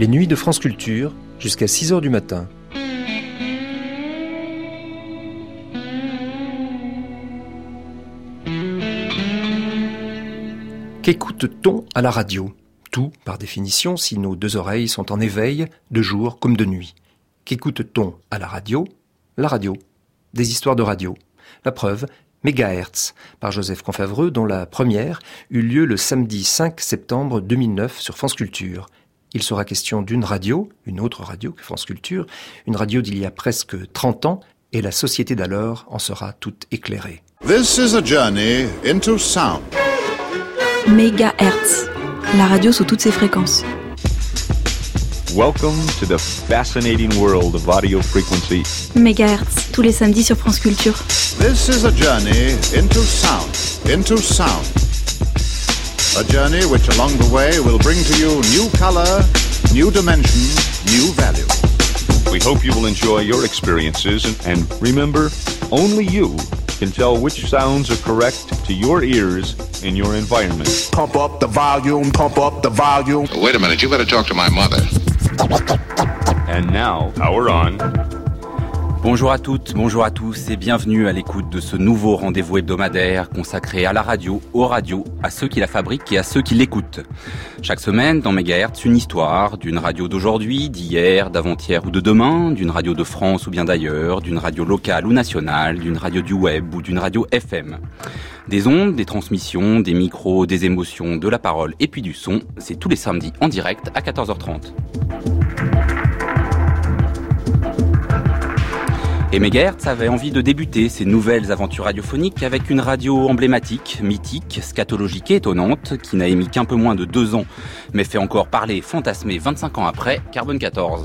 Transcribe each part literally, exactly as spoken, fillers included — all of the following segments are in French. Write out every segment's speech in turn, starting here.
Les nuits de France Culture, jusqu'à six heures du matin. Qu'écoute-t-on à la radio ? Tout, par définition, si nos deux oreilles sont en éveil, de jour comme de nuit. Qu'écoute-t-on à la radio ? La radio. Des histoires de radio. La preuve, Mégahertz, par Joseph Confavreux, dont la première eut lieu le samedi cinq septembre deux mille neuf sur France Culture. Il sera question d'une radio, une autre radio que France Culture, une radio d'il y a presque trente ans, et la société d'alors en sera toute éclairée. This is a journey into sound. Mégahertz, la radio sous toutes ses fréquences. Welcome to the fascinating world of audio frequency. Mégahertz, tous les samedis sur France Culture. This is a journey into sound, into sound. A journey which along the way will bring to you new color, new dimension, new value. We hope you will enjoy your experiences and, and remember, only you can tell which sounds are correct to your ears in your environment. Pump up the volume, pump up the volume. Wait a minute, you better talk to my mother. And now, power on. Bonjour à toutes, bonjour à tous et bienvenue à l'écoute de ce nouveau rendez-vous hebdomadaire consacré à la radio, aux radios, à ceux qui la fabriquent et à ceux qui l'écoutent. Chaque semaine, dans Mégahertz, une histoire d'une radio d'aujourd'hui, d'hier, d'avant-hier ou de demain, d'une radio de France ou bien d'ailleurs, d'une radio locale ou nationale, d'une radio du web ou d'une radio F M. Des ondes, des transmissions, des micros, des émotions, de la parole et puis du son, c'est tous les samedis en direct à quatorze heures trente. Et Mégahertz avait envie de débuter ses nouvelles aventures radiophoniques avec une radio emblématique, mythique, scatologique et étonnante, qui n'a émis qu'un peu moins de deux ans, mais fait encore parler et fantasmer vingt-cinq ans après, Carbone quatorze.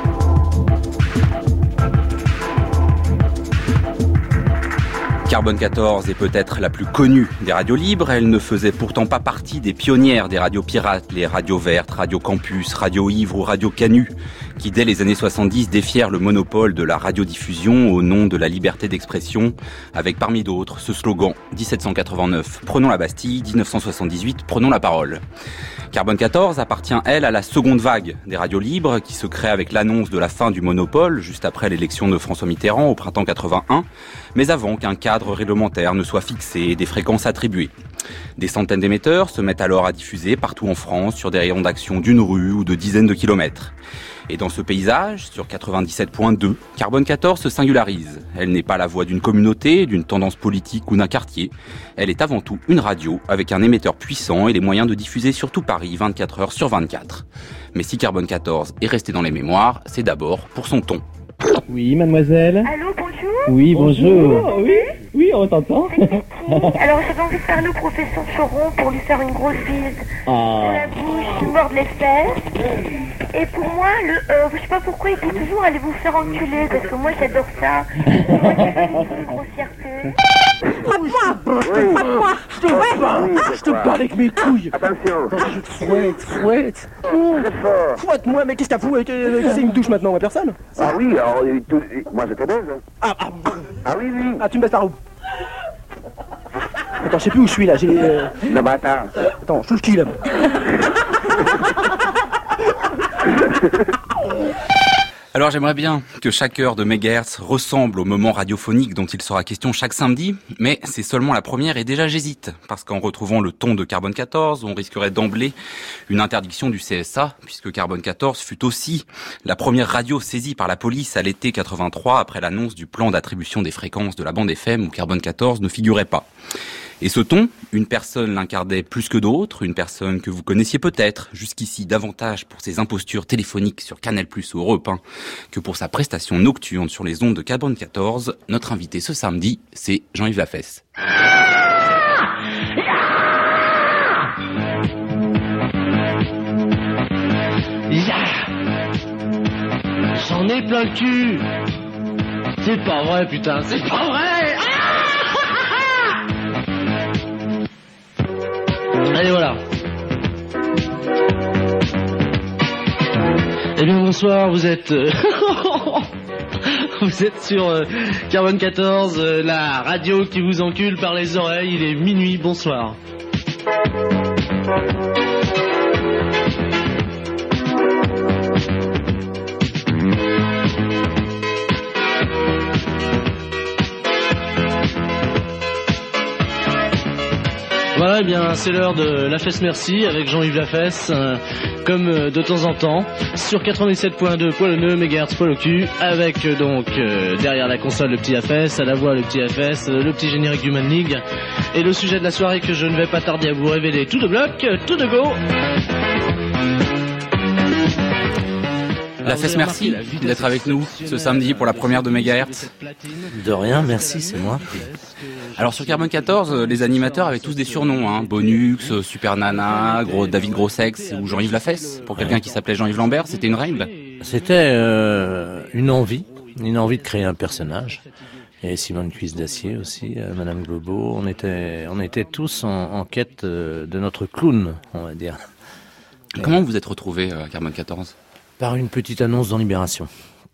Carbone quatorze est peut-être la plus connue des radios libres, elle ne faisait pourtant pas partie des pionnières des radios pirates, les radios vertes, Radio Campus, Radio Ivre ou Radio Canu, qui dès les années soixante-dix défièrent le monopole de la radiodiffusion au nom de la liberté d'expression, avec parmi d'autres ce slogan dix-sept cent quatre-vingt-neuf, prenons la Bastille, dix-neuf cent soixante-dix-huit, prenons la parole. Carbone quatorze appartient, elle, à la seconde vague des radios libres qui se crée avec l'annonce de la fin du monopole, juste après l'élection de François Mitterrand au printemps quatre-vingt-un, mais avant qu'un cadre réglementaire ne soit fixé et des fréquences attribuées. Des centaines d'émetteurs se mettent alors à diffuser partout en France sur des rayons d'action d'une rue ou de dizaines de kilomètres. Et dans ce paysage, sur quatre-vingt-dix-sept virgule deux, Carbone quatorze se singularise. Elle n'est pas la voix d'une communauté, d'une tendance politique ou d'un quartier. Elle est avant tout une radio avec un émetteur puissant et les moyens de diffuser sur tout Paris vingt-quatre heures sur vingt-quatre. Mais si Carbone quatorze est resté dans les mémoires, c'est d'abord pour son ton. Oui, mademoiselle. Allô, bonjour. Oui, bonjour. bonjour. Oui, oui, on t'entend. Alors, j'avais envie de parler au professeur Choron pour lui faire une grosse bise Ah. dans la bouche, lui mordre les fesses. Et pour moi, le, euh, je sais pas pourquoi il dit toujours allez vous faire enculer, parce que moi j'adore ça. Moi qui fais une grossièreté. Je te bats, je te bats avec mes couilles. Attention. Je te fouette, fouette. Fouette-moi, mais qu'est-ce que t'as foutu? C'est une douche maintenant, moi, personne. Ah oui, alors, il- tout- moi je te baise. Ah, ah, Ah oui, oui. ah, tu me baisses par où? Attends, je sais plus où je suis là, j'ai... Euh... Non, mais attends. Attends, je suis le qui là? Alors j'aimerais bien que chaque heure de Mégahertz ressemble au moment radiophonique dont il sera question chaque samedi, mais c'est seulement la première et déjà j'hésite, parce qu'en retrouvant le ton de Carbone quatorze, on risquerait d'emblée une interdiction du C S A, puisque Carbone quatorze fut aussi la première radio saisie par la police à l'été quatre-vingt-trois après l'annonce du plan d'attribution des fréquences de la bande F M où Carbone quatorze ne figurait pas. Et ce ton, une personne l'incarnait plus que d'autres, une personne que vous connaissiez peut-être, jusqu'ici davantage pour ses impostures téléphoniques sur Canal plus ou Europe un, que pour sa prestation nocturne sur les ondes de Carbone quatorze. Notre invité ce samedi, c'est Jean-Yves Lafesse. J'en ai plein le cul. C'est pas vrai, putain, c'est pas vrai. Allez, voilà. Eh bien, bonsoir, vous êtes... euh, vous êtes sur euh, Carbone quatorze, euh, la radio qui vous encule par les oreilles. Il est minuit, bonsoir. Voilà, eh bien c'est l'heure de La Fesse Merci avec Jean-Yves Lafesse, euh, comme euh, de temps en temps, sur quatre-vingt-dix-sept point deux poil au nœud, mégahertz poil au cul, avec euh, donc euh, derrière la console le petit Lafesse, à la voix le petit Lafesse, euh, le petit générique du Man League, et le sujet de la soirée que je ne vais pas tarder à vous révéler tout de bloc, euh, tout de go. La Fesse Merci d'être avec nous ce samedi pour la première de Mégahertz. De rien, merci, c'est moi. Alors sur Carbone quatorze, les animateurs avaient tous des surnoms, hein. Bonux, Super Nana, Gros, David Grossex ou Jean-Yves Lafesse. Pour quelqu'un qui s'appelait Jean-Yves Lambert, c'était une règle. C'était euh, une envie, une envie de créer un personnage. Et Simone Cuisse d'Acier aussi, euh, Madame Globo. On était, on était tous en, en quête euh, de notre clown, on va dire. Comment vous êtes retrouvés à Carbone quatorze ? Par une petite annonce dans Libération.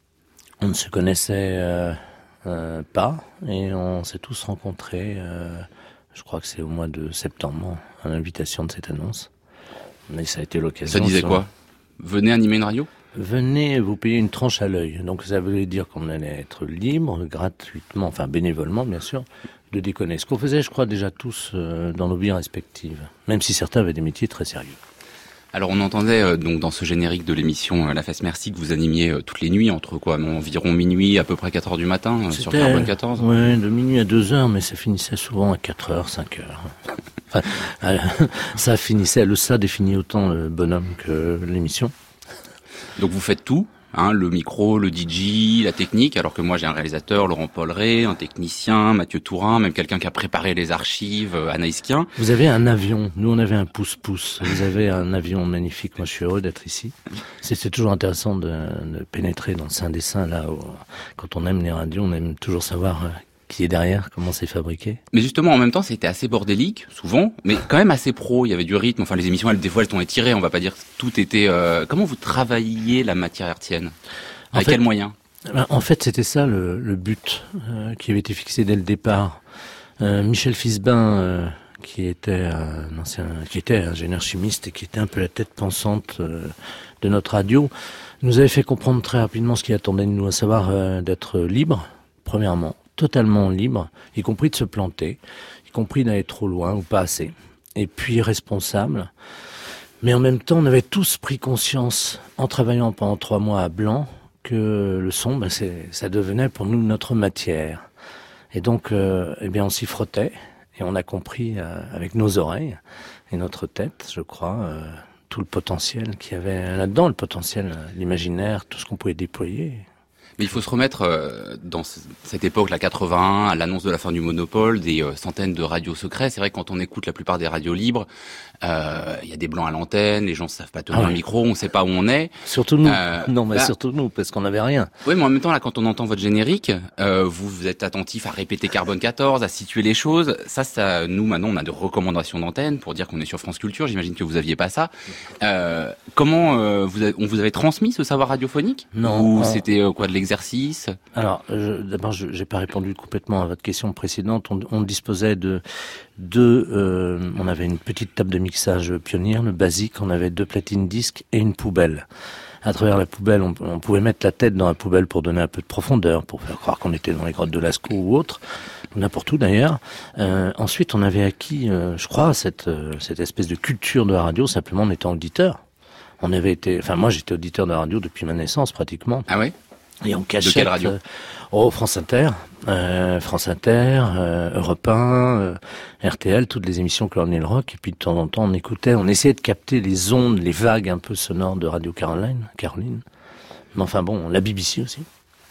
On ne se connaissait euh, euh, pas et on s'est tous rencontrés, euh, je crois que c'est au mois de septembre, à l'invitation de cette annonce. Mais ça a été l'occasion. Ça disait quoi ? Venez animer une radio ? Venez vous payer une tranche à l'œil. Donc ça voulait dire qu'on allait être libre, gratuitement, enfin bénévolement bien sûr, de déconner. Ce qu'on faisait, je crois, déjà tous euh, dans nos vies respectives, même si certains avaient des métiers très sérieux. Alors on entendait euh, donc dans ce générique de l'émission euh, La Fesse Merci que vous animiez euh, toutes les nuits entre quoi, environ minuit, à peu près quatre heures du matin euh, sur Carbone quatorze. Ouais, de minuit à deux heures, mais ça finissait souvent à quatre heures, cinq heures. Enfin, euh, ça finissait, le ça définit autant le bonhomme que l'émission. Donc vous faites tout, hein, le micro, le D J, la technique, alors que moi j'ai un réalisateur, Laurent Polleret, un technicien, Mathieu Tourin, même quelqu'un qui a préparé les archives, Anaïs Kien. Vous avez un avion, nous on avait un pouce-pouce, vous avez un avion magnifique, moi je suis heureux d'être ici. C'est, c'est toujours intéressant de, de pénétrer dans le sein des seins, là où, quand on aime les radios, on aime toujours savoir... Euh, qui est derrière, comment c'est fabriqué. Mais justement, en même temps, c'était assez bordélique, souvent, mais quand même assez pro. Il y avait du rythme. Enfin, les émissions, elles, des fois, elles sont étirées. On va pas dire que tout était... Euh... Comment vous travailliez la matière hertzienne ? Avec quels moyens ? En fait, c'était ça le, le but euh, qui avait été fixé dès le départ. Euh, Michel Fisbin, euh, qui était un ancien, qui était ingénieur chimiste et qui était un peu la tête pensante euh, de notre radio, nous avait fait comprendre très rapidement ce qu'il attendait de nous, à savoir euh, d'être libre, premièrement, totalement libre, y compris de se planter, y compris d'aller trop loin ou pas assez, et puis responsable. Mais en même temps, on avait tous pris conscience, en travaillant pendant trois mois à Blanc, que le son, ben c'est, ça devenait pour nous notre matière. Et donc, euh, eh bien, on s'y frottait, et on a compris euh, avec nos oreilles et notre tête, je crois, euh, tout le potentiel qu'il y avait là-dedans, le potentiel, l'imaginaire, tout ce qu'on pouvait déployer. Mais il faut se remettre euh, dans c- cette époque, la quatre-vingt-un, à l'annonce de la fin du monopole, des euh, centaines de radios secrets. C'est vrai que quand on écoute la plupart des radios libres, il euh, y a des blancs à l'antenne, les gens ne savent pas tenir ah ouais. un micro, on ne sait pas où on est. Surtout nous. Euh, non, mais bah, surtout nous, parce qu'on n'avait rien. Oui, mais en même temps, là, quand on entend votre générique, euh, vous, vous êtes attentif à répéter Carbone quatorze, à situer les choses. Ça, ça, nous, maintenant, on a des recommandations d'antenne pour dire qu'on est sur France Culture. J'imagine que vous aviez pas ça. Euh, comment euh, vous, a, on vous avait transmis ce savoir radiophonique ? Non. Ou on... c'était euh, quoi, de l'exercice ? Alors, je, d'abord, je j'ai pas répondu complètement à votre question précédente. On, on disposait de deux... Euh, on avait une petite table de mixage pionnière, le basique. On avait deux platines disques et une poubelle. À travers la poubelle, on, on pouvait mettre la tête dans la poubelle pour donner un peu de profondeur, pour faire croire qu'on était dans les grottes de Lascaux ou autre, n'importe où d'ailleurs. Euh, ensuite, on avait acquis, euh, je crois, cette, euh, cette espèce de culture de la radio, simplement en étant auditeur. On avait été... Enfin, moi, j'étais auditeur de la radio depuis ma naissance, pratiquement. Ah ouais ? Et on cachait. De quelle radio ? euh, Oh, France Inter, euh, France Inter, euh, Europe un, euh, R T L, toutes les émissions Colonel Rock. Et puis de temps en temps, on écoutait, on essayait de capter les ondes, les vagues un peu sonores de Radio Caroline. Caroline. Mais enfin bon, la B B C aussi.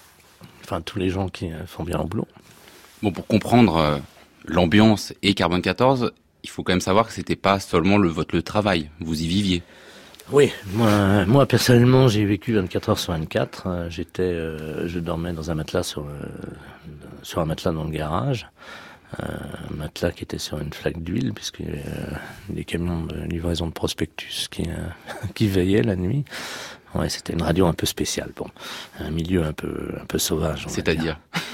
Enfin, tous les gens qui euh, font bien leur boulot. Bon, pour comprendre euh, l'ambiance et Carbone quatorze, il faut quand même savoir que c'était pas seulement le votre le travail. Vous y viviez. Oui, moi, moi personnellement, j'ai vécu vingt-quatre heures sur vingt-quatre. Euh, j'étais, euh, je dormais dans un matelas sur, euh, sur un matelas dans le garage, euh, un matelas qui était sur une flaque d'huile, puisqu'il y avait euh, des camions de livraison de prospectus qui, euh, qui veillaient la nuit. Ouais, c'était une radio un peu spéciale, bon, un milieu un peu, un peu sauvage. C'est-à-dire ?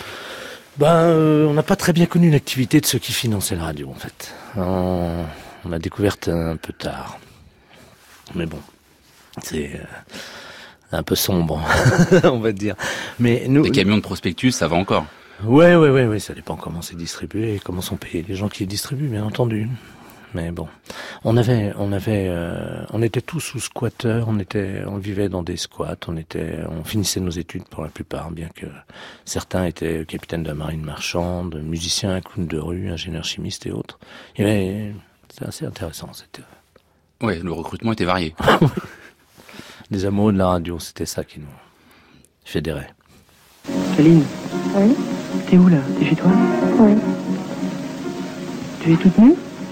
Ben, euh, on n'a pas très bien connu l'activité de ceux qui finançaient la radio, en fait. On, on l'a découverte un peu tard. Mais bon, c'est euh, un peu sombre, on va dire. Mais nous, les camions de prospectus, ça va encore. Ouais, ouais, ouais, ouais. Ça dépend comment c'est distribué et comment sont payés les gens qui les distribuent, bien entendu. Mais bon, on avait, on avait, euh, on était tous sous squatteurs, on était, on vivait dans des squats, on était, on finissait nos études pour la plupart, bien que certains étaient capitaines de la marine marchande, musiciens, clowns de rue, ingénieurs chimistes et autres. Il y avait, c'était assez intéressant, c'était. Ouais, le recrutement était varié. Les amoureux de la radio, c'était ça qui nous fédérait. Aline. Oui. T'es où là? T'es chez toi? Oui. Tu es toute nue?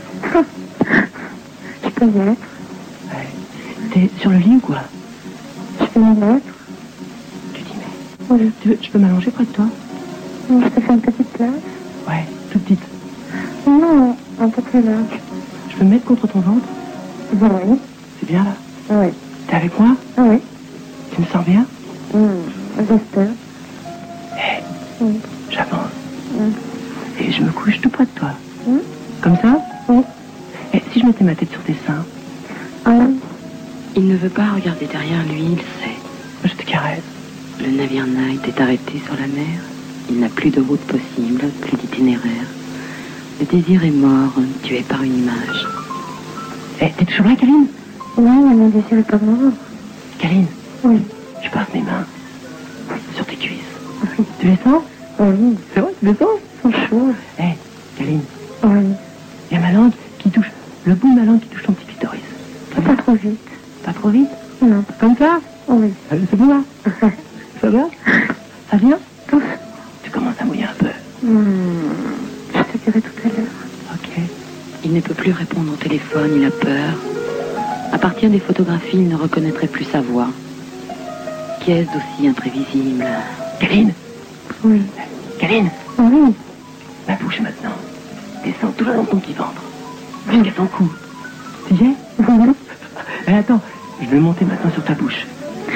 Je peux y être. Ouais. T'es sur le lit ou quoi? Je peux m'y mettre. Tu t'y mets? Oui. Tu veux, je peux m'allonger près de toi? Je te fais une petite place? Ouais, toute petite. Non, un peu plus large. Je peux me mettre contre ton ventre? Oui. C'est bien là? Oui. T'es avec moi? Oui. Tu me sens bien? Mmh. J'espère. Hé, hey, oui. J'avance. Mmh. Et je me couche tout près de toi. Mmh. Comme ça? Oui. Et si je mettais ma tête sur tes seins? Ah oui. Il ne veut pas regarder derrière lui, il sait. Je te caresse. Le navire Night est arrêté sur la mer. Il n'a plus de route possible, plus d'itinéraire. Le désir est mort, tué par une image. Eh, t'es toujours là, Kaline? Oui, mais mon désir est pas mort. Kaline? Oui. Je passe mes mains sur tes cuisses. Oui. Tu les sens? Oui. C'est vrai, tu les sens? Ils sont chauds. Eh, hey, Kaline? Oui. Il y a ma langue qui touche, le bout de ma langue qui touche ton petit clitoris. Pas trop vite. Pas trop vite? Non. Comme ça? Oui. C'est bon là? Ça va? Ça vient? Tous. Tu commences à mouiller un peu. Mmh. Je te dirai tout à l'heure. Ok. Il ne peut plus répondre au téléphone, il a peur. À partir des photographies, il ne reconnaîtrait plus sa voix. Qu'est-ce d'aussi imprévisible? Kaline? Oui. Kaline? Oui. Ma bouche maintenant. Descends tout le long de ton petit ventre. Jusqu'à ton cou. Tu y es? Oui. Eh, attends, je vais monter maintenant sur ta bouche.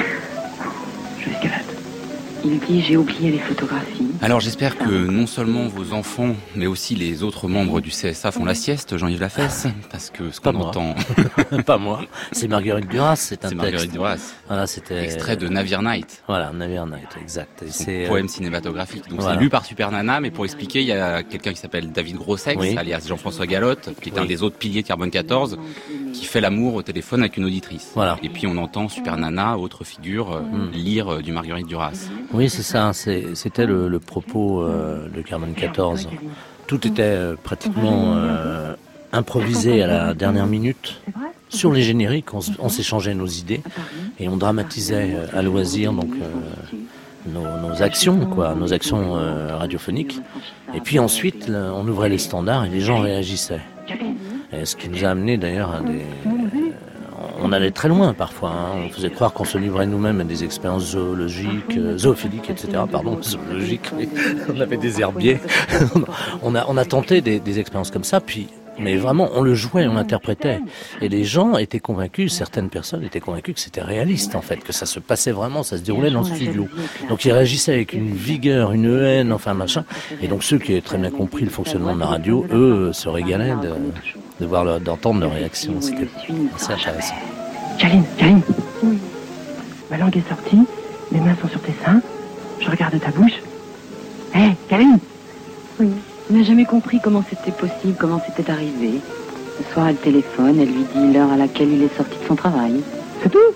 Je escalade. Il dit, j'ai oublié les photographies. Alors j'espère que non seulement vos enfants, mais aussi les autres membres du C S A font la sieste, Jean-Yves Lafesse, parce que ce qu'on entend... Pas moi, c'est Marguerite Duras, c'est un c'est texte. Marguerite Duras. Voilà, c'était... Extrait de Navire Night. Voilà, Navire Night, exact. Et c'est c'est poème euh... cinématographique. Donc voilà. C'est lu par Super Nana, mais pour expliquer, il y a quelqu'un qui s'appelle David Grossex, oui. alias Jean-François Galotte, qui est oui. un des autres piliers de Carbone quatorze, qui fait l'amour au téléphone avec une auditrice. Voilà. Et puis on entend Super Nana, autre figure, euh, mm. lire euh, du Marguerite Duras. Oui, c'est ça, c'est, c'était le, le propos euh, de Carbone quatorze. Tout était euh, pratiquement euh, improvisé à la dernière minute. Sur les génériques, on, on s'échangeait nos idées et on dramatisait euh, à loisir donc euh, nos, nos actions, quoi, nos actions euh, radiophoniques. Et puis ensuite, là, on ouvrait les standards et les gens réagissaient. Et ce qui nous a amené d'ailleurs à des... On allait très loin parfois, hein. On faisait croire qu'on se livrait nous-mêmes à des expériences zoologiques, euh, zoophiliques, et cetera. Pardon, zoologiques, oui. On avait des herbiers. on, a, on a tenté des, des expériences comme ça, puis, mais vraiment, on le jouait, on l'interprétait. Et les gens étaient convaincus, certaines personnes étaient convaincues que c'était réaliste en fait, que ça se passait vraiment, ça se déroulait dans le studio. Donc ils réagissaient avec une vigueur, une haine, enfin machin. Et donc ceux qui avaient très bien compris le fonctionnement de la radio, eux, se régalaient de... de voir leur, d'entendre leurs réactions, c'était assez intéressant. Kaline, Kaline. Oui. Ma langue est sortie, mes mains sont sur tes seins, je regarde ta bouche. Hé, hey, Kaline. Oui. Il n'a jamais compris comment c'était possible, comment c'était arrivé. Le soir, elle téléphone, elle lui dit l'heure à laquelle il est sorti de son travail. C'est tout?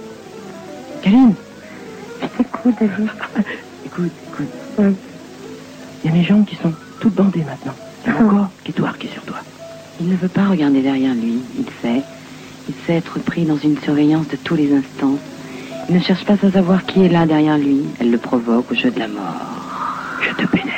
Kaline. Je t'écoute, David. Écoute, écoute. Oui. Il y a mes jambes qui sont toutes bandées maintenant. Il y a mon corps qui est tout arqué sur toi. Il ne veut pas regarder derrière lui, il sait. Il sait être pris dans une surveillance de tous les instants. Il ne cherche pas à savoir qui est là derrière lui. Elle le provoque au jeu de la mort. Je te pénètre.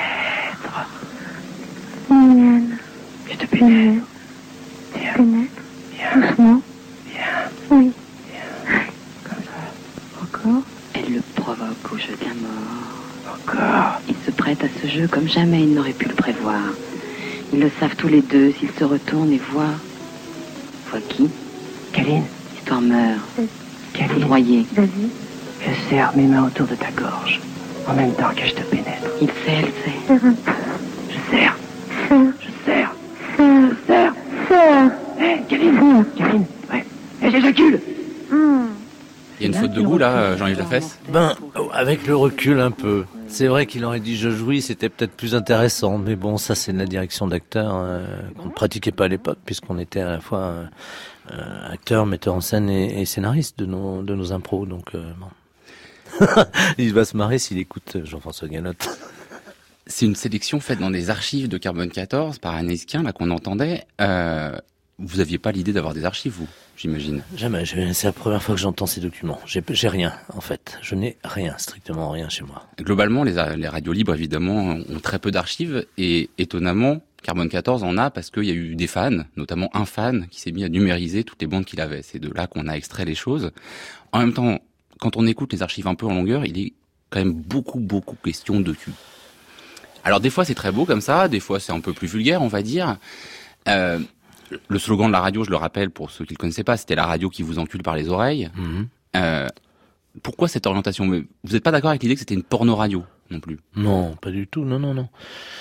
Mignonne. Je te pénètre. Viens. Pénètre. Viens. Doucement. Viens. Oui. Viens. Comme ça. Encore. Elle le provoque au jeu de la mort. Encore. Il se prête à ce jeu comme jamais il n'aurait pu le prévoir. Ils le savent tous les deux, s'ils se retournent et voient... Voient qui? Kaline. L'histoire meurt. Kaline. Foudroyée. David. Je serre mes mains autour de ta gorge, en même temps que je te pénètre. Il sait, elle sait. Serre un peu. Je serre. Serre. Je serre. Serre. Je serre. Serre. Hé, hey, Kaline. Kaline. Ouais. Hé, hey, j'éjacule. Mmh. Il y a une faute de goût là, Jean-Yves Lafesse? Ben, avec le recul un peu. C'est vrai qu'il aurait dit je jouis, c'était peut-être plus intéressant, mais bon, ça c'est de la direction d'acteur euh, qu'on ne pratiquait pas à l'époque, puisqu'on était à la fois euh, euh, acteur, metteur en scène et, et scénariste de nos de nos impros, donc euh, bon. Il va se marrer s'il écoute Jean-François Galotte. C'est une sélection faite dans des archives de Carbone quatorze par Anaïs Kien, là qu'on entendait. Euh, vous aviez pas l'idée d'avoir des archives, vous, j'imagine? Jamais. C'est la première fois que j'entends ces documents. J'ai, j'ai rien, en fait. Je n'ai rien, strictement rien chez moi. Globalement, les, les radios libres, évidemment, ont très peu d'archives. Et étonnamment, Carbone quatorze en a parce qu'il y a eu des fans, notamment un fan qui s'est mis à numériser toutes les bandes qu'il avait. C'est de là qu'on a extrait les choses. En même temps, quand on écoute les archives un peu en longueur, il est quand même beaucoup, beaucoup question de cul. Alors des fois c'est très beau comme ça, des fois c'est un peu plus vulgaire on va dire. Euh, le slogan de la radio, je le rappelle pour ceux qui le connaissaient pas, c'était la radio qui vous encule par les oreilles. Mmh. Euh, pourquoi cette orientation? Mais vous n'êtes pas d'accord avec l'idée que c'était une porno-radio non plus? Non, pas du tout, non, non, non.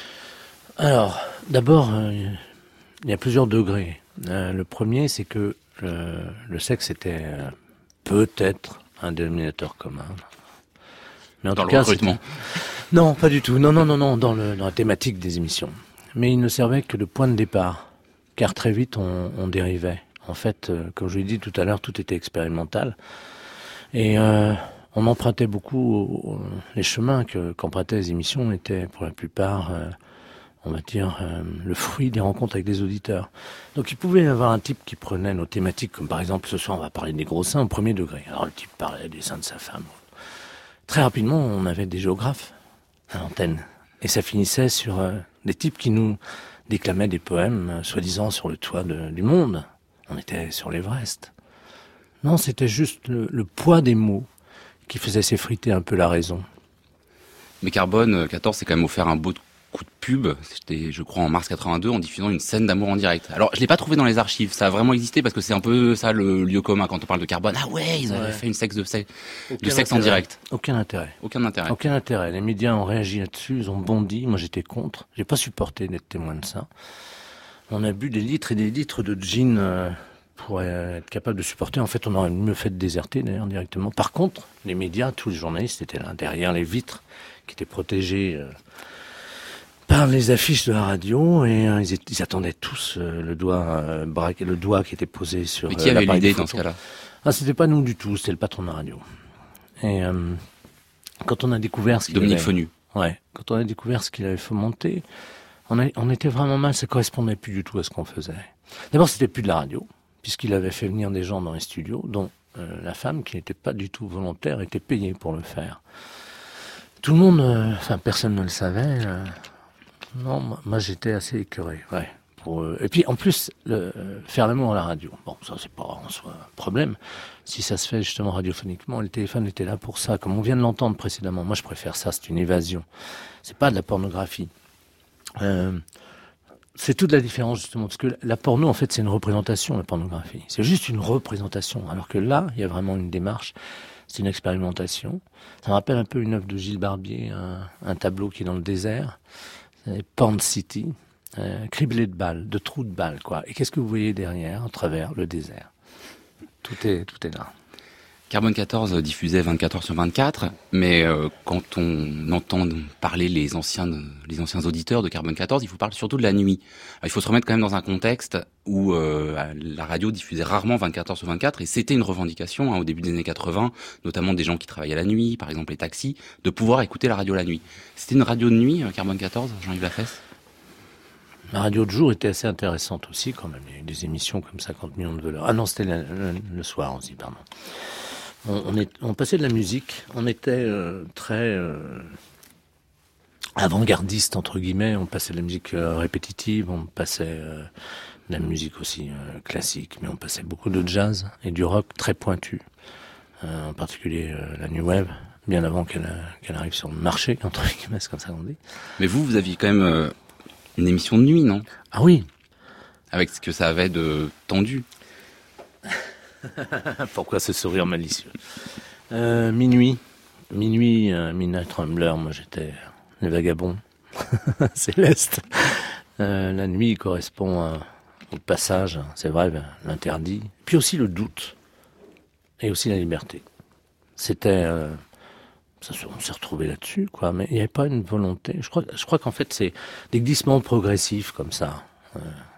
Alors, d'abord, euh, il y a plusieurs degrés. Euh, le premier, c'est que le, le sexe était euh, peut-être un dénominateur commun. Mais en dans tout le cas, recrutement. Non, pas du tout. Non, non, non, non, dans, le, dans la thématique des émissions. Mais il ne servait que de point de départ, car très vite on, on dérivait. En fait, euh, comme je l'ai dit tout à l'heure, tout était expérimental. Et euh, on empruntait beaucoup au, les chemins que, qu'empruntaient les émissions étaient pour la plupart, euh, on va dire, euh, le fruit des rencontres avec des auditeurs. Donc il pouvait y avoir un type qui prenait nos thématiques, comme par exemple ce soir on va parler des gros seins au premier degré. Alors le type parlait des seins de sa femme. Très rapidement, on avait des géographes à l'antenne. Et ça finissait sur euh, des types qui nous déclamaient des poèmes, euh, soi-disant sur le toit de, du monde. On était sur l'Everest. Non, c'était juste le, le poids des mots qui faisait s'effriter un peu la raison. Mais Carbone quatorze s'est quand même offert un beau coup de pub, c'était je crois en mars quatre-vingt-deux, en diffusant une scène d'amour en direct. Alors je l'ai pas trouvé dans les archives, ça a vraiment existé parce que c'est un peu ça le lieu commun quand on parle de Carbone. Ah ouais, ils avaient ouais. fait une sexe de sexe, de sexe en direct. Aucun intérêt. Aucun intérêt. Aucun intérêt. Les médias ont réagi là-dessus, ils ont bondi. Moi j'étais contre. J'ai pas supporté d'être témoin de ça. On a bu des litres et des litres de gin euh, pour être capable de supporter. En fait, on aurait mieux fait de déserter d'ailleurs directement. Par contre, les médias, tous les journalistes étaient là derrière les vitres qui étaient protégées. Euh, par les affiches de la radio et euh, ils, ils attendaient tous euh, le doigt euh, braqué, le doigt qui était posé sur. Mais qui euh, avait l'idée dans ce cas-là? Ah, c'était pas nous du tout, c'était le patron de la radio. Et euh, quand on a découvert ce qu'il Dominique avait, Fenu. Ouais, quand on a découvert ce qu'il avait fomenté, on, a, on était vraiment mal. Ça correspondait plus du tout à ce qu'on faisait. D'abord, c'était plus de la radio, puisqu'il avait fait venir des gens dans les studios, dont euh, la femme, qui n'était pas du tout volontaire, était payée pour le faire. Tout le monde, euh, enfin personne ne le savait. Euh, Non, moi j'étais assez écœuré, ouais. Pour, euh, et puis en plus, le, euh, faire l'amour à la radio, bon, ça c'est pas en soi un problème. Si ça se fait justement radiophoniquement, le téléphone était là pour ça, comme on vient de l'entendre précédemment. Moi je préfère ça, c'est une évasion. C'est pas de la pornographie. Euh, c'est toute la différence justement, parce que la porno en fait c'est une représentation, la pornographie. C'est juste une représentation, alors que là, il y a vraiment une démarche. C'est une expérimentation. Ça me rappelle un peu une œuvre de Gilles Barbier, un, un tableau qui est dans le désert. Porn City, euh, criblé de balles, de trous de balles, quoi. Et qu'est-ce que vous voyez derrière, à travers le désert? Tout est, tout est là. Carbone quatorze diffusait vingt-quatre heures sur vingt-quatre, mais euh, quand on entend parler les anciens, les anciens auditeurs de Carbone quatorze, il faut parler surtout de la nuit. Alors, il faut se remettre quand même dans un contexte où euh, la radio diffusait rarement vingt-quatre heures sur vingt-quatre, et c'était une revendication hein, au début des années quatre-vingts, notamment des gens qui travaillaient la nuit, par exemple les taxis, de pouvoir écouter la radio la nuit. C'était une radio de nuit, Carbone quatorze, Jean-Yves Lafesse? La radio de jour était assez intéressante aussi quand même. Il y a eu des émissions comme cinquante millions de voleurs. Ah non, c'était le, le, le soir aussi, pardon. On, on, est, on passait de la musique, on était euh, très euh, avant-gardiste, entre guillemets, on passait de la musique euh, répétitive, on passait euh, de la musique aussi euh, classique, mais on passait beaucoup de jazz et du rock très pointu, euh, en particulier euh, la New Wave, bien avant qu'elle, qu'elle arrive sur le marché, entre guillemets, c'est comme ça qu'on dit. Mais vous, vous aviez quand même euh, une émission de nuit, non? Ah oui. Avec ce que ça avait de tendu. Pourquoi ce sourire malicieux? euh, Minuit. Minuit, euh, Midnight Rambler, moi j'étais les vagabonds. Céleste. Euh, la nuit correspond à, au passage, c'est vrai, ben, l'interdit. Puis aussi le doute. Et aussi la liberté. C'était, euh, Ça, on s'est retrouvé là-dessus, quoi. Mais il n'y avait pas une volonté. Je crois, je crois qu'en fait, c'est des glissements progressifs comme ça. Euh...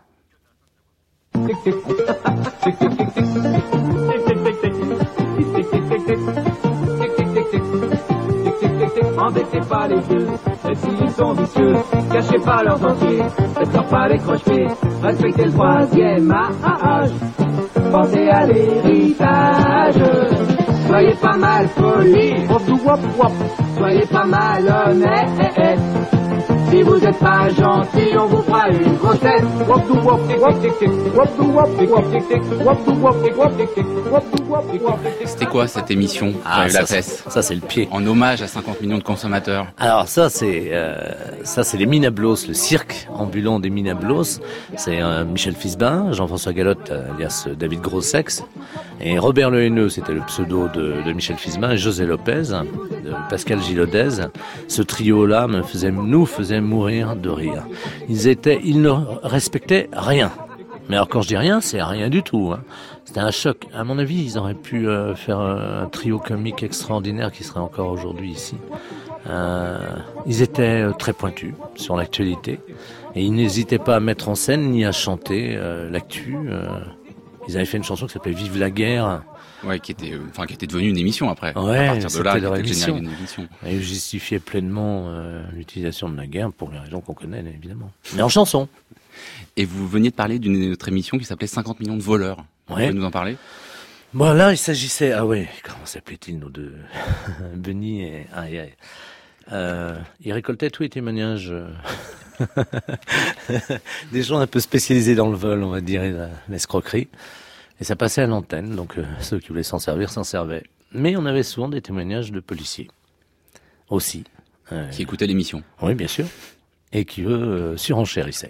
Embêtez pas les vieux, même s'ils sont vicieux, cachez pas leurs dentiers, faites-leur pas les croche-pieds, respectez le troisième âge, pensez à l'héritage, soyez pas mal polis, soyez pas mal honnêtes, si vous êtes pas gentil, on vous fera une grosse tête. C'était quoi cette émission, ah, ça, la fesse ça c'est le pied. En hommage à cinquante millions de consommateurs. Alors ça c'est euh, ça c'est les Minablos, le cirque ambulant des Minablos. C'est euh, Michel Fisbin, Jean-François Galotte, alias David Grossex, et Robert Le Haineux, c'était le pseudo de, de Michel Fisbin, et José Lopez, de Pascal Gilodez. Ce trio-là me faisait, nous faisait mourir de rire. Ils étaient, ils ne respectaient rien. Mais alors quand je dis rien, c'est rien du tout. Hein. C'était un choc. À mon avis, ils auraient pu euh, faire un trio comique extraordinaire qui serait encore aujourd'hui ici. Euh, ils étaient euh, très pointus sur l'actualité et ils n'hésitaient pas à mettre en scène ni à chanter euh, l'actu. Euh, ils avaient fait une chanson qui s'appelait Vive la guerre. Ouais, qui était, enfin, euh, qui était devenue une émission après. Ouais, à partir de là, leur émission. Une émission. Et ils justifiaient pleinement euh, l'utilisation de la guerre pour les raisons qu'on connaît, évidemment. Mais en chanson. Et vous veniez de parler d'une autre émission qui s'appelait cinquante millions de voleurs. Vous ouais. pouvez nous en parler? Bon, là, il s'agissait, ah ouais, comment s'appelait-il, nos deux? Benny et, ah, et, euh, ils récoltaient tous les témoignages, des gens un peu spécialisés dans le vol, on va dire, et la, l'escroquerie. Et ça passait à l'antenne, donc euh, ceux qui voulaient s'en servir s'en servaient. Mais on avait souvent des témoignages de policiers, aussi. Euh, qui écoutaient l'émission. Oui, bien sûr. Et qui, eux, euh, surenchérissaient.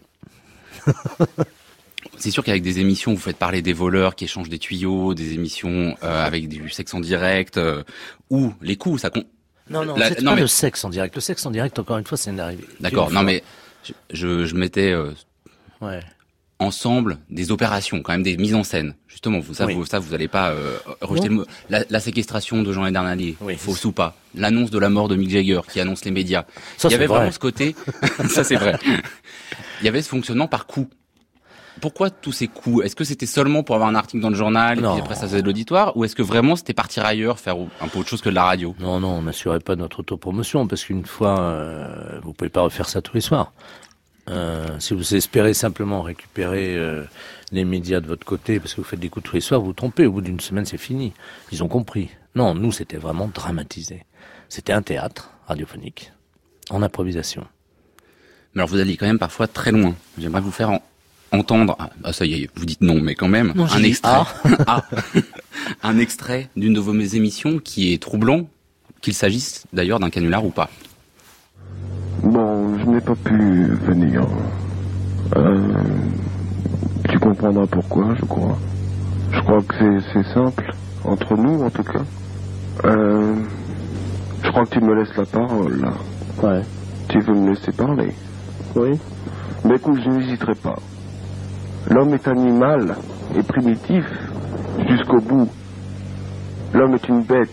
C'est sûr qu'avec des émissions, vous faites parler des voleurs qui échangent des tuyaux, des émissions euh, avec du sexe en direct, euh, ou les coups, ça compte. Non, non, La, c'est non, pas mais... le sexe en direct. Le sexe en direct, encore une fois, c'est une arrivée. D'accord, non mais je, je, je mettais euh, ouais. ensemble des opérations, quand même des mises en scène. Justement, vous, ça, oui. vous, ça, vous allez pas euh, rejeter non. le mot. La, la séquestration de Jean Edernalier, oui, fausse ou pas. L'annonce de la mort de Mick Jagger qui annonce les médias. Ça, Il y avait vrai. vraiment ce côté, ça c'est vrai. Il y avait ce fonctionnement par coup. Pourquoi tous ces coups? Est-ce que c'était seulement pour avoir un article dans le journal, non. et puis après ça faisait de l'auditoire, ou est-ce que vraiment c'était partir ailleurs, faire un peu autre chose que de la radio? Non, non, on n'assurait pas notre autopromotion, parce qu'une fois, euh, vous pouvez pas refaire ça tous les soirs. Euh, si vous espérez simplement récupérer euh, les médias de votre côté, parce que vous faites des coups tous les soirs, vous vous trompez, au bout d'une semaine c'est fini. Ils ont compris. Non, nous c'était vraiment dramatisé. C'était un théâtre radiophonique, en improvisation. Mais alors vous alliez quand même parfois très loin. J'aimerais vous faire en... entendre, ah ça y est, vous dites non, mais quand même, non, un extrait, ah. ah, un extrait d'une de vos émissions qui est troublant, qu'il s'agisse d'ailleurs d'un canular ou pas. Bon, je n'ai pas pu venir. Euh, tu comprendras pourquoi, je crois. Je crois que c'est, c'est simple, entre nous en tout cas. Euh, je crois que tu me laisses la parole, là. Ouais. Tu veux me laisser parler? Oui. Mais écoute, je n'hésiterai pas. L'homme est animal et primitif jusqu'au bout. L'homme est une bête.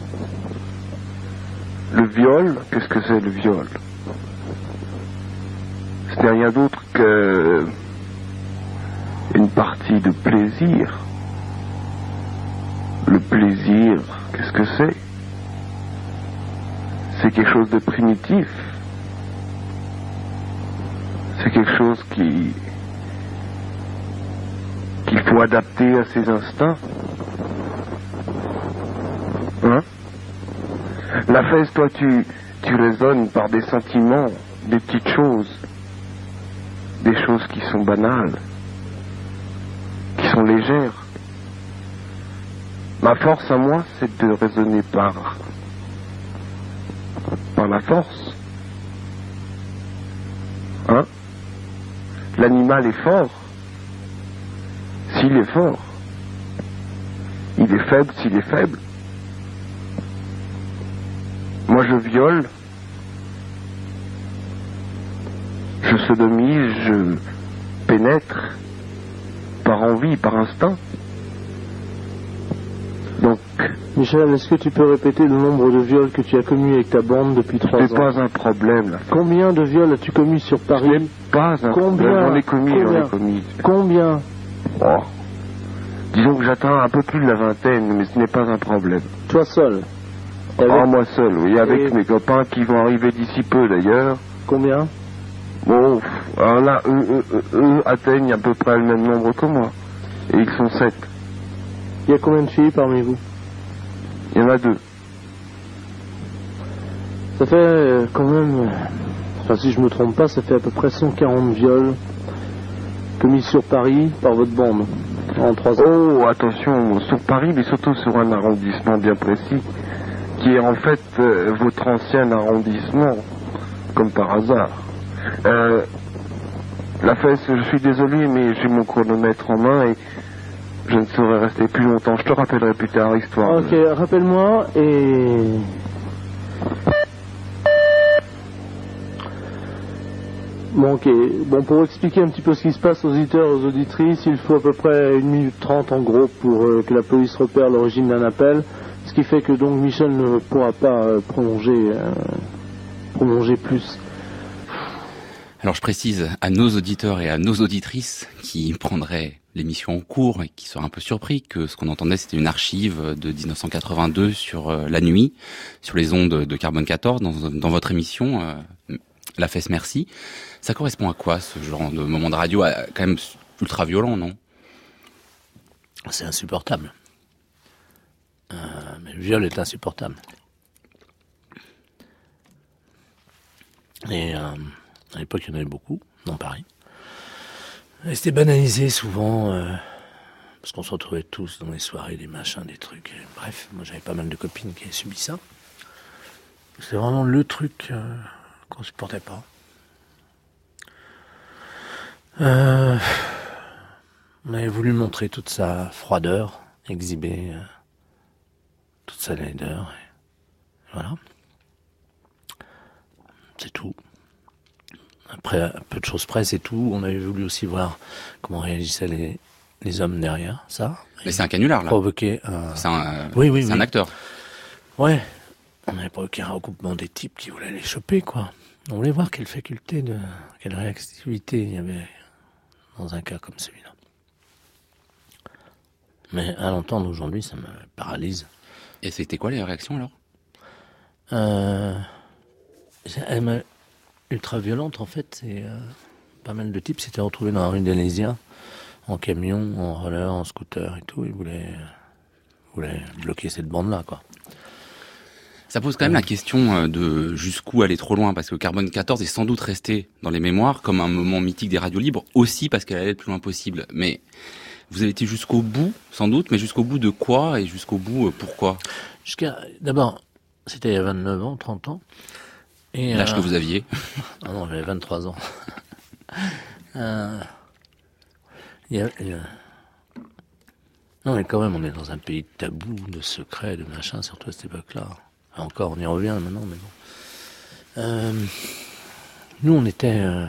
Le viol, qu'est-ce que c'est le viol? Ce n'est rien d'autre que une partie de plaisir. Le plaisir, qu'est-ce que c'est? C'est quelque chose de primitif. C'est quelque chose qui qu'il faut adapter à ses instincts. Hein? La fesse, toi, tu, tu raisonnes par des sentiments, des petites choses, des choses qui sont banales, qui sont légères. Ma force à moi, c'est de raisonner par, par la force. Hein? L'animal est fort. S'il est fort, il est faible s'il est faible. Moi je viole, je sodomise, je pénètre par envie, par instinct. Donc Michel, est-ce que tu peux répéter le nombre de viols que tu as commis avec ta bande depuis trois ans? C'est pas un problème, là. Combien de viols as-tu commis sur Paris? Pas un Combien? problème, j'en ai commis, Combien? j'en ai commis. Combien? Oh. Disons que j'atteins un peu plus de la vingtaine, mais ce n'est pas un problème. Toi seul? Ah, avec... moi seul, oui, avec Et... mes copains qui vont arriver d'ici peu, d'ailleurs. Combien? Bon, alors là, eux, eux, eux, eux atteignent à peu près le même nombre que moi. Et ils sont sept. Il y a combien de filles parmi vous? Il y en a deux. Ça fait euh, quand même, euh, enfin si je me trompe pas, ça fait à peu près cent quarante viols commis sur Paris par votre bande en trois ans. Oh, attention, sur Paris, mais surtout sur un arrondissement bien précis, qui est en fait euh, votre ancien arrondissement, comme par hasard. Euh, la fesse, je suis désolé, mais j'ai mon chronomètre en main et je ne saurais rester plus longtemps. Je te rappellerai plus tard l'histoire. Ok, de... rappelle-moi et... Bon, ok. Bon, pour expliquer un petit peu ce qui se passe aux auditeurs et aux auditrices, il faut à peu près une minute trente en gros pour euh, que la police repère l'origine d'un appel. Ce qui fait que donc Michel ne pourra pas euh, prolonger, euh, prolonger plus. Alors je précise à nos auditeurs et à nos auditrices qui prendraient l'émission en cours et qui seraient un peu surpris que ce qu'on entendait c'était une archive de dix-neuf cent quatre-vingt-deux sur euh, la nuit, sur les ondes de Carbone quatorze dans, dans votre émission euh, La Fesse Merci. Ça correspond à quoi ce genre de moment de radio, quand même ultra violent, non? C'est insupportable. Euh, mais le viol est insupportable. Et euh, à l'époque, il y en avait beaucoup, dans Paris. Et c'était banalisé souvent, euh, parce qu'on se retrouvait tous dans les soirées, des machins, des trucs. Et, bref, moi j'avais pas mal de copines qui avaient subi ça. C'était vraiment le truc euh, qu'on supportait pas. Euh, on avait voulu montrer toute sa froideur, exhiber euh, toute sa laideur. Et voilà. C'est tout. Après, un peu de choses près, c'est tout. On avait voulu aussi voir comment réagissaient les, les hommes derrière ça. Mais c'est un canular, là. Provoquer un... C'est un, euh, oui, oui, c'est oui. un acteur. Ouais. On avait provoqué un regroupement des types qui voulaient les choper, quoi. On voulait voir quelle faculté, de, quelle réactivité il y avait dans un cas comme celui-là. Mais à l'entendre aujourd'hui, ça me paralyse. Et c'était quoi les réactions, alors? Euh... Elle m'a... ultra violente, en fait, c'est euh, pas mal de types s'étaient retrouvés dans la rue d'Alésia, en camion, en roller, en scooter et tout. Ils voulaient, euh, voulaient bloquer cette bande-là, quoi. Ça pose quand même la question de jusqu'où aller trop loin, parce que Carbone quatorze est sans doute resté dans les mémoires comme un moment mythique des radios libres, aussi parce qu'elle allait le plus loin possible. Mais vous avez été jusqu'au bout, sans doute, mais jusqu'au bout de quoi et jusqu'au bout pourquoi? Jusqu'à, d'abord, c'était il y a vingt-neuf ans, trente ans. Et l'âge euh... que vous aviez? Ah non, j'avais vingt-trois ans. euh... il y a, il y a... Non, mais quand même, on est dans un pays de tabou, de secrets, de machin, surtout à cette époque-là. Encore, on y revient maintenant, mais bon. Euh... Nous, on était... Euh...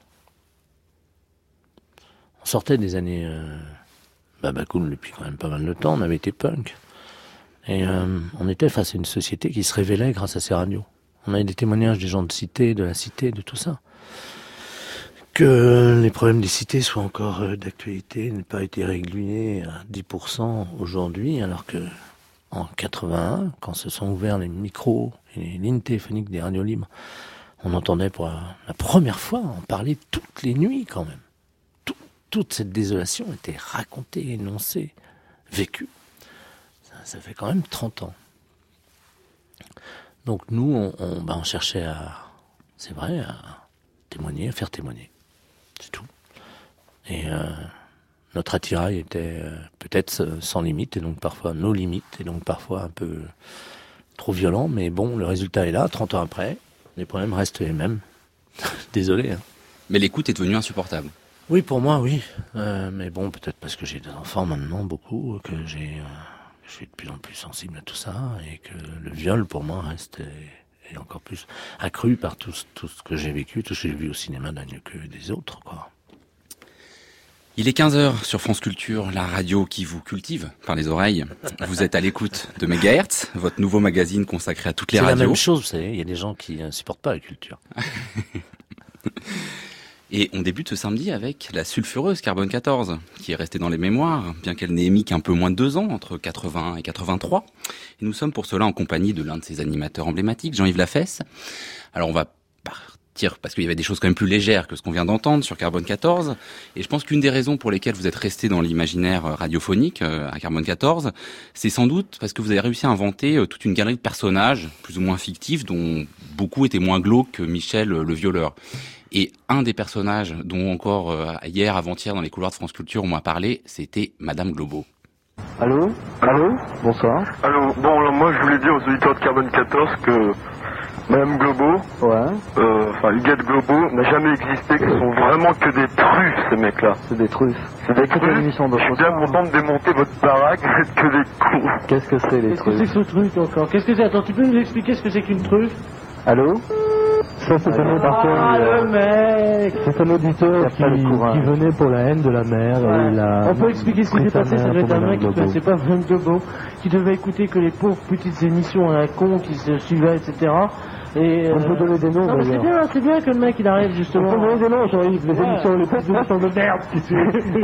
On sortait des années... Euh... Babacool depuis quand même pas mal de temps, on avait été punk. Et euh, on était face à une société qui se révélait grâce à ces radios. On avait des témoignages des gens de cité, de la cité, de tout ça. Que les problèmes des cités soient encore euh, d'actualité, n'aient pas été réglés à dix pour cent aujourd'hui, alors que en quatre-vingt-un, quand se sont ouverts les micros et les lignes téléphoniques des radios libres, on entendait pour la, la première fois en parler toutes les nuits quand même. Tout, toute cette désolation était racontée, énoncée, vécue. Ça, ça fait quand même trente ans. Donc nous, on, on, bah, on cherchait à, c'est vrai, à témoigner, à faire témoigner. C'est tout. Et euh, notre attirail était euh, peut-être sans limite, et donc parfois nos limites, et donc parfois un peu trop violent, mais bon, le résultat est là, trente ans après, les problèmes restent les mêmes. Désolé. Hein. Mais l'écoute est devenue insupportable. Oui, pour moi, oui. Euh, mais bon, peut-être parce que j'ai des enfants maintenant, beaucoup, que j'ai... Euh, je suis de plus en plus sensible à tout ça, et que le viol, pour moi, reste et encore plus accru par tout, tout ce que j'ai vécu, tout ce que j'ai vu au cinéma d'un lieu que des autres, quoi. Il est quinze heures sur France Culture, la radio qui vous cultive par les oreilles. Vous êtes à l'écoute de Megahertz, votre nouveau magazine consacré à toutes les C'est radios. C'est la même chose, vous savez, il y a des gens qui ne supportent pas la culture. Et on débute ce samedi avec la sulfureuse Carbone quatorze, qui est restée dans les mémoires, bien qu'elle n'ait émis qu'un peu moins de deux ans, entre quatre-vingts et quatre-vingt-trois. Et nous sommes pour cela en compagnie de l'un de ses animateurs emblématiques, Jean-Yves Lafesse. Alors on va partir, parce qu'il y avait des choses quand même plus légères que ce qu'on vient d'entendre sur Carbone quatorze. Et je pense qu'une des raisons pour lesquelles vous êtes resté dans l'imaginaire radiophonique à Carbone quatorze, c'est sans doute parce que vous avez réussi à inventer toute une galerie de personnages, plus ou moins fictifs, dont beaucoup étaient moins glauques que Michel le violeur. Et un des personnages dont encore euh, hier, avant-hier, dans les couloirs de France Culture, on m'a parlé, c'était Madame Globo. Allô Allô Bonsoir. Allô, bon, alors moi je voulais dire aux auditeurs de Carbone quatorze que Madame Globo, ouais. euh, enfin Huguette Globo, n'a jamais existé, que ce sont vraiment que des truffes, ces mecs-là. C'est des truffes. C'est des truffes. Je suis bien content de démonter votre baraque, vous êtes que des cons. Qu'est-ce que c'est les truffes? Qu'est-ce que c'est que ce truc encore? Qu'est-ce que c'est? Attends, tu peux nous expliquer ce que c'est qu'une truffe? Allô? Ça, c'est un auditeur, ah, le mec c'est un auditeur qui, qui venait pour la haine de la mer. Ouais. Et il a On peut expliquer ce qui s'est passé, ça devait être un mec qui ne connaissait pas Madame Globo, qui devait écouter que les pauvres petites émissions à la con qui se suivaient, et cetera. Et on euh... peut donner des noms, non, mais c'est bien, c'est bien que le mec il arrive justement. On peut donner des noms, Jean-Yves, les ouais. émissions, les petites émissions de merde qui se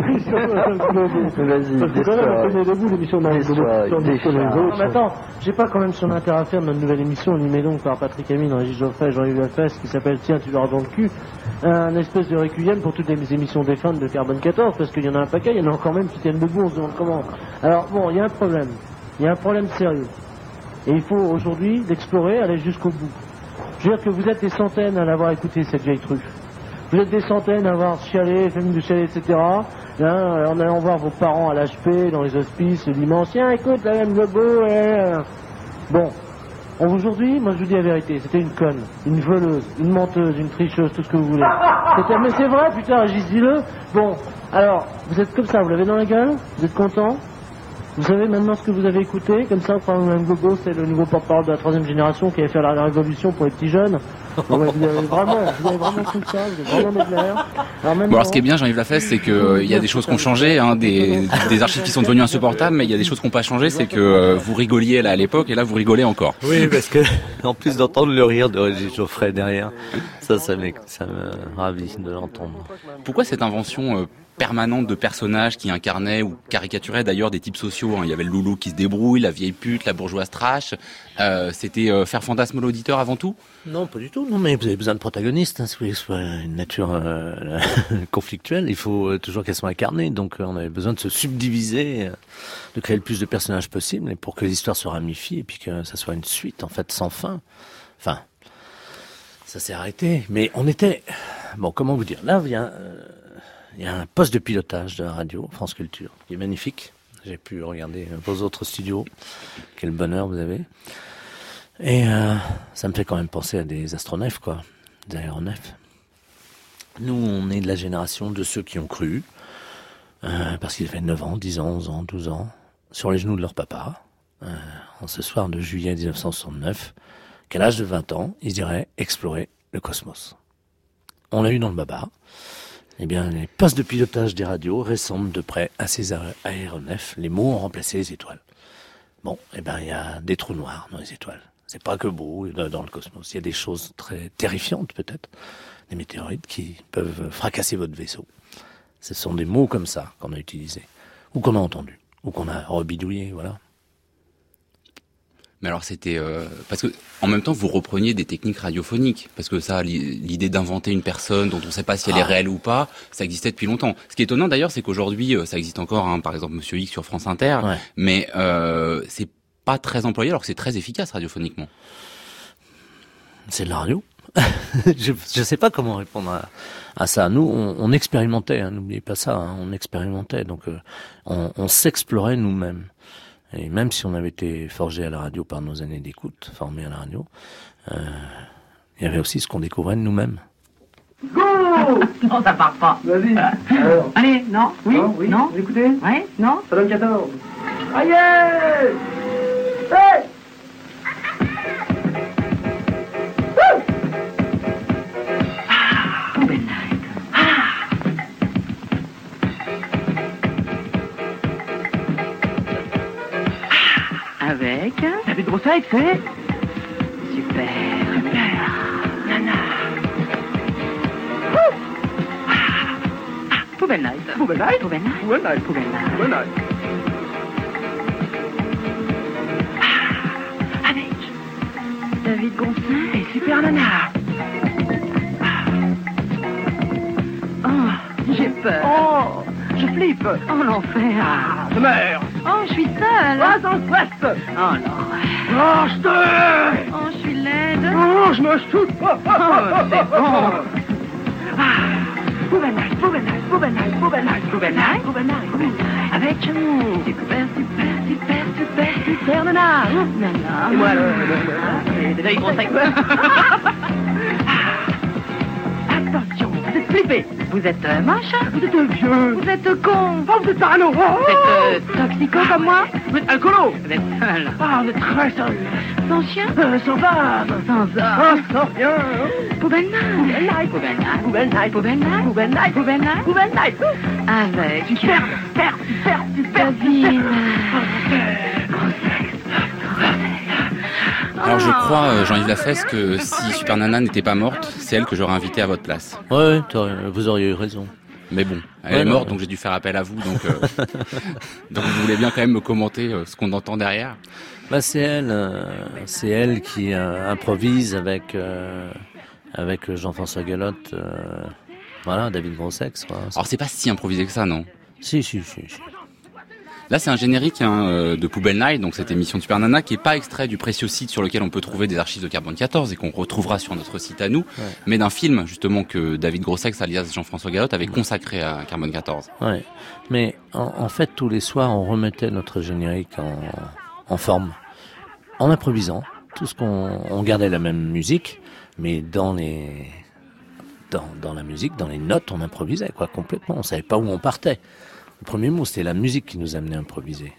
Vas-y, parce que quand même, on connaît debout l'émission de Madame Globo. Non, mais attends, j'ai pas quand même son intérêt à faire notre nouvelle émission animée donc par Patrick Amine, Régis Geoffrey et Jean-Yves Lafesse qui s'appelle Tiens, tu l'auras dans le cul. Un espèce de requiem pour toutes les émissions défuntes de Carbone quatorze, parce qu'il y en a un paquet, il y en a encore même qui tiennent debout, on se demande comment. Alors bon, il y a un problème, il y a un problème sérieux. Et il faut aujourd'hui l'explorer, aller jusqu'au bout. Je veux dire que vous êtes des centaines à l'avoir écouté, cette vieille truffe. Vous êtes des centaines à avoir chialé, famille de chialer, et cetera. Hein, en allant voir vos parents à l'H P, dans les hospices, l'immense, tiens, écoute, la même Globo, et... Bon. Aujourd'hui, moi je vous dis la vérité, c'était une conne, une voleuse, une menteuse, une tricheuse, tout ce que vous voulez. C'était... Mais c'est vrai, putain, Régis, dis-le. Bon, alors, vous êtes comme ça, vous l'avez dans la gueule, vous êtes content. Vous savez maintenant ce que vous avez écouté, comme ça, quand même Globo, c'est le nouveau porte-parole de la troisième génération qui avait fait la révolution pour les petits jeunes. Bon, ouais, vous avez vraiment, vous avez vraiment tout ça, vous avez vraiment des l'air. Alors, bon, alors ce qui est bien, Jean-Yves Lafesse, c'est que euh, il y a des choses qui ont changé, hein, des, des archives qui sont devenues insupportables, mais il y a des choses qui n'ont pas changé, c'est que euh, vous rigoliez là à l'époque et là vous rigolez encore. Oui, parce que en plus d'entendre le rire de Régis Geoffrey derrière, ça, ça, ça me ravit de l'entendre. Pourquoi cette invention euh, permanente de personnages qui incarnaient ou caricaturaient d'ailleurs des types sociaux, hein. Il y avait le loulou qui se débrouille, la vieille pute, la bourgeoise trash. Euh, c'était euh, faire fantasme l'auditeur avant tout? Non, pas du tout. Non, mais vous avez besoin de protagonistes. Hein, si vous voulez que ce soit une nature euh, conflictuelle, il faut euh, toujours qu'elles soient incarnées. Donc, euh, on avait besoin de se subdiviser, euh, de créer le plus de personnages possible, et pour que l'histoire se ramifie et puis que ça soit une suite en fait sans fin. Enfin, ça s'est arrêté. Mais on était, bon, comment vous dire? Là, il y a, euh, il y a un poste de pilotage de la radio France Culture qui est magnifique. J'ai pu regarder vos autres studios. Quel bonheur vous avez. Et euh, ça me fait quand même penser à des astronefs, quoi, des aéronefs. Nous, on est de la génération de ceux qui ont cru, euh, parce qu'ils avaient neuf ans, dix ans, onze ans, douze ans, sur les genoux de leur papa, euh, en ce soir de juillet dix-neuf cent soixante-neuf, qu'à l'âge de vingt ans, ils iraient explorer le cosmos. On l'a eu dans le baba. Eh bien, les postes de pilotage des radios ressemblent de près à ces aéronefs. Les mots ont remplacé les étoiles. Bon, eh ben, il y a des trous noirs dans les étoiles. C'est pas que beau dans le cosmos. Il y a des choses très terrifiantes, peut-être. Des météorites qui peuvent fracasser votre vaisseau. Ce sont des mots comme ça qu'on a utilisés. Ou qu'on a entendus. Ou qu'on a rebidouillés, voilà. Mais alors c'était euh, parce que en même temps vous repreniez des techniques radiophoniques, parce que ça, l'idée d'inventer une personne dont on ne sait pas si elle est réelle ou pas, ça existait depuis longtemps. Ce qui est étonnant d'ailleurs, c'est qu'aujourd'hui ça existe encore, hein, par exemple Monsieur X sur France Inter, ouais. mais euh, c'est pas très employé alors que c'est très efficace radiophoniquement. C'est de la radio. je ne sais pas comment répondre à, à ça. Nous, on, on expérimentait, hein, n'oubliez pas ça, hein, on expérimentait, donc euh, on, on s'explorait nous-mêmes. Et même si on avait été forgé à la radio par nos années d'écoute, formés à la radio, euh, il y avait aussi ce qu'on découvrait de nous-mêmes. Go! Non, ça part pas. Vas-y. Alors. Allez, non? Oui? Non? Oui. Non? Vous écoutez? Ouais? Non? Ça donne quatorze. Aïe! Hey! Ah, belle night. Ah! Avec David Grosset, c'est Super. Super. Nana. Poubelle Night. Poubelle Night. Poubelle Night. Poubelle Night. Poubelle Night. Poubelle Night. Avec David Grosset. et Super Nana. Oh, j'ai peur. Oh, je flippe. Oh, l'enfer. Ah, je meurs. Oh, je suis seule. Ah, sans stress. Oh, l'horreur. Oh, je te... Oh, je suis laide. Oh, je me shoot. Oh, Oh, c'est bon. Ah, Poubelle Night, Poubelle Night, Poubelle Night, Poubelle Night, Poubelle Night, Poubelle Night, Poubelle Night. Avec hum, super, super, super, super, super Nana. Nana. Et moi, le... le, le, le c'est David Grosset. Attention, vous êtes flippés. Vous êtes euh, moche. Vous êtes vieux. Vous êtes con. Oh, vous êtes parano. Oh, Vous êtes euh, toxico comme moi. Vous êtes alcoolo. Vous êtes seul. Ah, vous êtes très sérieux. Sans chien. Euh, sans femme. Sans Ah, homme. sans rien. Poubelle Night. Poubelle Night, Poubelle Night. Poubelle Night, Poubelle Night. Poubelle Night, Poubelle Night. Poubelle Night. Avec Super, super, super, super, David. Alors je crois, euh, Jean-Yves Lafesse, que si Super Nana n'était pas morte, c'est elle que j'aurais invitée à votre place. Ouais, ouais, vous auriez eu raison. Mais bon, elle Ouais, est non, morte, ouais. donc j'ai dû faire appel à vous. Donc, euh, donc vous voulez bien quand même me commenter euh, ce qu'on entend derrière. Bah c'est elle, euh, c'est elle qui euh, improvise avec euh, avec Jean-François Galotte. Euh, voilà, David Grosset. Voilà. Alors c'est pas si improvisé que ça, non? Si, si, si, si. Là, c'est un générique hein, euh, de Poubelle Night, donc cette émission de Super Nana, qui est pas extrait du précieux site sur lequel on peut trouver des archives de Carbone quatorze et qu'on retrouvera sur notre site à nous, Ouais. mais d'un film justement que David Grosset, alias Jean-François Galotte, avait consacré à Carbone quatorze. Ouais. Mais en, en fait, tous les soirs, on remettait notre générique en, en forme, en improvisant. Tout ce qu'on, on gardait la même musique, mais dans les, dans, dans la musique, dans les notes, on improvisait quoi complètement. On savait pas où on partait. Le premier mot, c'était la musique qui nous amenait à improviser.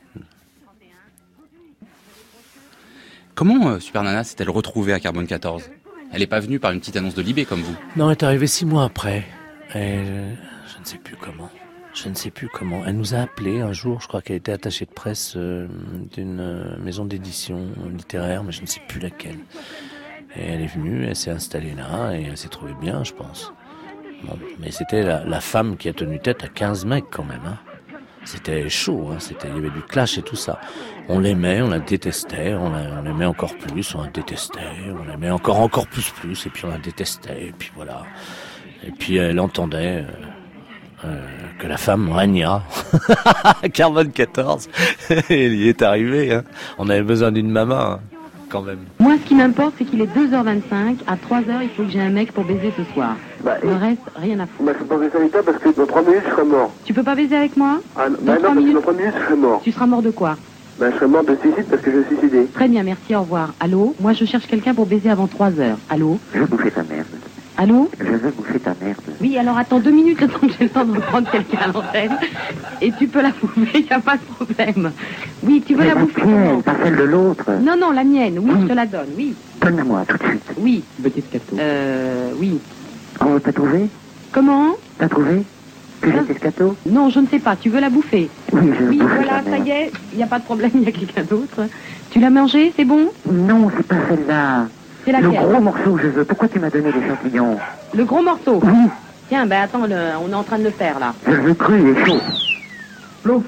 Comment euh, Super Nana s'est-elle retrouvée à Carbone quatorze? Elle est pas venue par une petite annonce de Libé comme vous? Non, elle est arrivée six mois après. Et je, je ne sais plus comment. Je ne sais plus comment. Elle nous a appelés un jour, je crois qu'elle était attachée de presse euh, d'une euh, maison d'édition littéraire, mais je ne sais plus laquelle. Et elle est venue, elle s'est installée là, et elle s'est trouvée bien, je pense. Bon, mais c'était la, la femme qui a tenu tête à quinze mecs quand même, hein. C'était chaud, hein. C'était, il y avait du clash et tout ça. On l'aimait, on la détestait, on, la, on l'aimait encore plus, on la détestait, on l'aimait encore encore plus plus, et puis on la détestait, et puis voilà. Et puis elle entendait euh, euh, que la femme régna. Carbone quatorze, elle y est arrivée, hein. On avait besoin d'une maman, hein, quand même. Moi, ce qui m'importe, c'est qu'il est deux heures vingt-cinq. À trois heures, il faut que j'ai un mec pour baiser ce soir. Bah, Le reste, rien à foutre. Bah, je peux pas baiser avec toi parce que dans trois minutes, je serai mort. Tu peux pas baiser avec moi? Ah, Dans bah trois non, parce que minutes. dans trois minutes, je serai mort. Tu seras mort de quoi? Bah, je serai mort de suicide parce que je suis suicidé. Très bien, merci, au revoir. Allô? Moi, je cherche quelqu'un pour baiser avant trois heures. Allô? Je veux bouffer ta merde. Allô? Je veux bouffer ta merde. Oui, alors attends deux minutes, le temps que j'ai le temps de prendre quelqu'un à l'antenne. Et tu peux la bouffer, y a pas de problème. Oui, tu veux la bouffer comment? Pas celle de l'autre. Non, non, la mienne, oui, je te la donne, oui. Donne-la-moi tout de suite. Oui. Petit scato. Euh, oui. Oh, t'as trouvé? Comment? T'as trouvé? Que j'ai fait scato? Non, je ne sais pas, tu veux la bouffer? Oui, je veux Oui, bouffer voilà, ta ça merde. y est, il n'y a pas de problème, il y a quelqu'un d'autre. Tu l'as mangé, c'est bon? Non, c'est pas celle-là. C'est Le laquelle? gros morceau que je veux. Pourquoi tu m'as donné l'échantillon? Le gros morceau? Oui. Tiens, ben attends, le- on est en train de le faire, là. Je le veux cru, il est chaud. L'eau.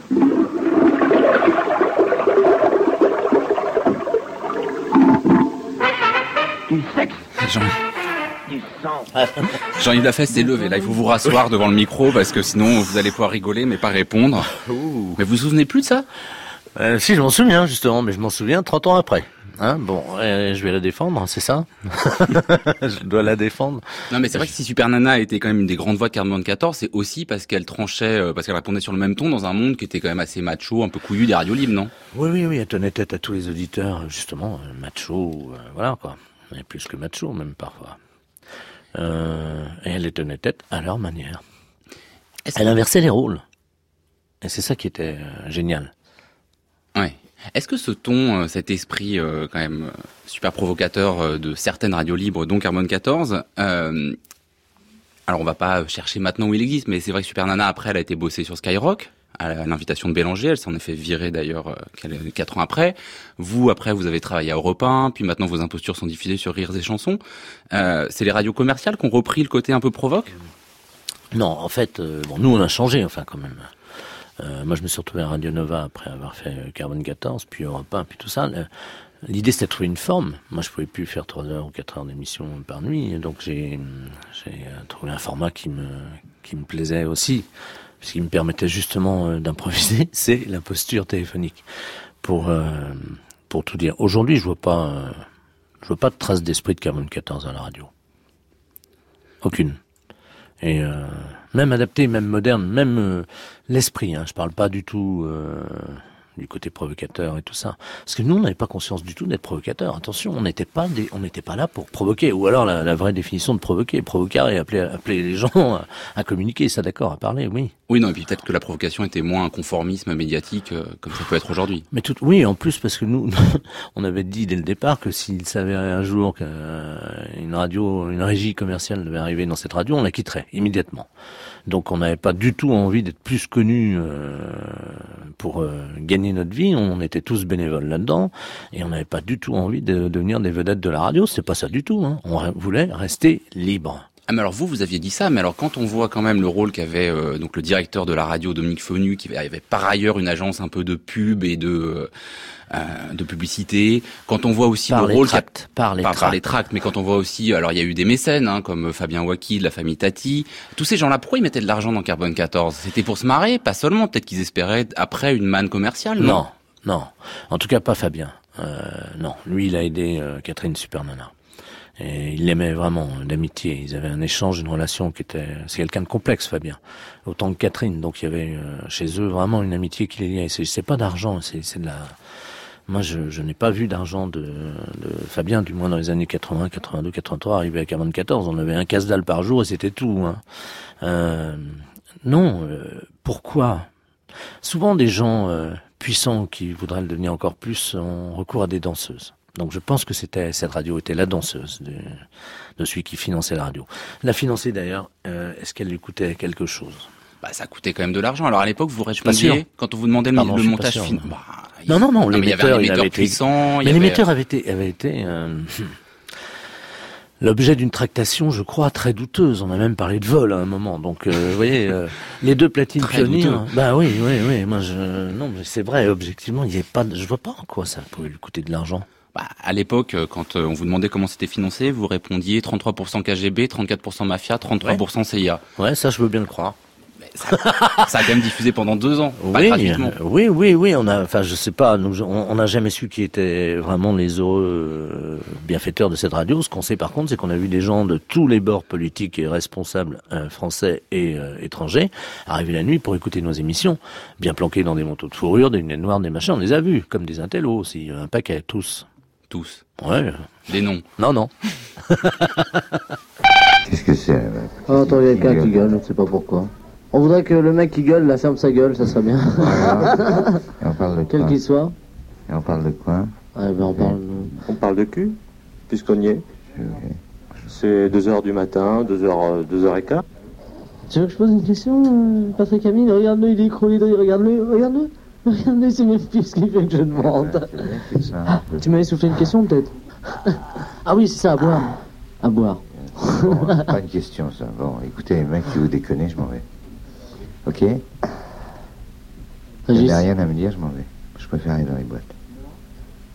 Du sexe, Jean... du sang. Jean-Yves Lafesse s'est levé. Là, il faut vous rasseoir devant le micro parce que sinon vous allez pouvoir rigoler mais pas répondre. Mais vous vous souvenez plus de ça? Euh, si, je m'en souviens, justement, mais je m'en souviens trente ans après. Hein, bon, euh, je vais la défendre, c'est ça? Je dois la défendre. Non, mais c'est vrai que si Super Nana était quand même une des grandes voix de Carbone quatorze, c'est aussi parce qu'elle tranchait, euh, parce qu'elle répondait sur le même ton dans un monde qui était quand même assez macho, un peu couillu des radios libres, non? Oui, oui, oui, elle tenait tête à tous les auditeurs, justement, euh, macho, euh, voilà, quoi. Et plus que macho, même, parfois. Euh, et elle les tenait tête à leur manière. Elle inversait les rôles. Et c'est ça qui était euh, génial. Ouais. Est-ce que ce ton, euh, cet esprit euh, quand même euh, super provocateur euh, de certaines radios libres, dont Carbone quatorze, euh, alors on va pas chercher maintenant où il existe, mais c'est vrai que Super Nana après elle a été bossée sur Skyrock à l'invitation de Bélanger. Elle s'en est fait virer d'ailleurs quatre ans après. Vous, après, vous avez travaillé à Europe un, puis maintenant vos impostures sont diffusées sur Rires et Chansons. Euh, c'est les radios commerciales qui ont repris le côté un peu provoque ? Non, en fait, euh, bon, nous on a changé, enfin quand même. Euh, moi je me suis retrouvé à Radio Nova après avoir fait Carbone quatorze, puis Europe un, puis tout ça. L'idée c'était de trouver une forme. Moi je pouvais plus faire trois heures ou quatre heures d'émission par nuit, donc j'ai, j'ai trouvé un format qui me, qui me plaisait aussi, puisqu'il me permettait justement d'improviser, c'est la posture téléphonique. Pour, euh, pour tout dire. Aujourd'hui je vois pas, euh, je vois pas de trace d'esprit de Carbone quatorze à la radio. Aucune. Et euh, même adapté, même moderne, même euh, l'esprit, hein, je parle pas du tout euh, du côté provocateur et tout ça. Parce que nous, on n'avait pas conscience du tout d'être provocateur. Attention, on n'était pas des, on n'était pas là pour provoquer. Ou alors la, la vraie définition de provoquer, provoquer et appeler, appeler les gens à, à communiquer, ça d'accord, à parler, oui. Oui, non, et puis peut-être que la provocation était moins un conformisme médiatique euh, comme ça peut être aujourd'hui. Mais tout, oui, en plus parce que nous, on avait dit dès le départ que s'il s'avérait un jour qu'une radio, une régie commerciale devait arriver dans cette radio, on la quitterait immédiatement. Donc on n'avait pas du tout envie d'être plus connus euh, pour euh, gagner notre vie. On était tous bénévoles là-dedans et on n'avait pas du tout envie de devenir des vedettes de la radio. C'est pas ça du tout. Hein. On voulait rester libre. Ah mais alors vous, vous aviez dit ça, mais alors quand on voit quand même le rôle qu'avait euh, donc le directeur de la radio, Dominique Fonu, qui avait par ailleurs une agence un peu de pub et de euh, de publicité, quand on voit aussi par le les rôle tracts, par les par, tracts, par les tracts, mais quand on voit aussi, alors il y a eu des mécènes hein, comme Fabien Waki de la famille Tati, tous ces gens-là, pourquoi ils mettaient de l'argent dans Carbone quatorze ? C'était pour se marrer, pas seulement, peut-être qu'ils espéraient après une manne commerciale, non ? Non, non, en tout cas pas Fabien. Euh, non, lui il a aidé euh, Catherine Supernana. Et il l'aimait vraiment, d'amitié. Ils avaient un échange, une relation qui était... C'est quelqu'un de complexe, Fabien. Autant que Catherine. Donc il y avait euh, chez eux vraiment une amitié qui les liait. C'est, c'est pas d'argent, c'est, c'est de la... Moi, je, je n'ai pas vu d'argent de, de Fabien, du moins dans les années quatre-vingts, quatre-vingt-deux, quatre-vingt-trois, arrivé à Carbone quatorze. On avait un casse-dalle par jour et c'était tout. Hein. Euh, non, euh, pourquoi ? Souvent, des gens euh, puissants qui voudraient le devenir encore plus ont recours à des danseuses. Donc je pense que c'était cette radio était la danseuse de, de celui qui finançait la radio. La financer d'ailleurs, euh, est-ce qu'elle lui coûtait quelque chose ? Bah ça coûtait quand même de l'argent. Alors à l'époque vous répondiez quand on vous demandait Pardon, le montage fin... bah, non non non, non l'émetteur il, il avait été puissant. Mais l'émetteur avait été avait été euh, l'objet d'une tractation, je crois, très douteuse. On a même parlé de vol à un moment. Donc, euh, vous voyez, euh, les deux platines pionnières. Bah oui, oui, oui. Moi, je, non, mais c'est vrai. Objectivement, il y a pas. Je vois pas en quoi ça pouvait lui coûter de l'argent. Bah, à l'époque, quand on vous demandait comment c'était financé, vous répondiez trente-trois pour cent K G B, trente-quatre pour cent Mafia, trente-trois pour cent ouais. C I A. Ouais, ça, je veux bien le croire. Mais ça, ça a quand même diffusé pendant deux ans, oui, pas gratuitement. Oui, oui, oui. On a, enfin, je sais pas. Nous, on n'a jamais su qui étaient vraiment les heureux euh, bienfaiteurs de cette radio. Ce qu'on sait, par contre, c'est qu'on a vu des gens de tous les bords politiques et responsables euh, français et euh, étrangers arriver la nuit pour écouter nos émissions, bien planqués dans des manteaux de fourrure, des lunettes noires, des machins. On les a vus, comme des intellos aussi, un paquet, tous. Tous. Ouais. Des noms. Non, non. Qu'est-ce que c'est, mec ? Oh, attends, il y a quelqu'un qui gueule, je ne sais pas pourquoi. On voudrait que le mec qui gueule, la ferme sa gueule, ça serait bien. Voilà. Et on parle de quoi ? Quel qu'il soit. Et on parle de quoi ? Ouais, ben on parle de... On parle de cul, puisqu'on y est. Okay. C'est deux heures du matin, deux heures, deux heures et quart. Tu veux que je pose une question, euh, Patrick Amine ? Regarde-le, il est écroulé, regarde-le, regarde-le. Regardez, c'est mes fils qui fait que je demande. Ouais, ah, tu m'avais soufflé une question, peut-être ? Ah oui, c'est ça, à boire. À boire. Bon, c'est pas une question, ça. Bon, écoutez, les mecs, si vous déconnez, je m'en vais. Ok ? Vous n'avez rien à me dire, je m'en vais. Je préfère aller dans les boîtes. Allô ?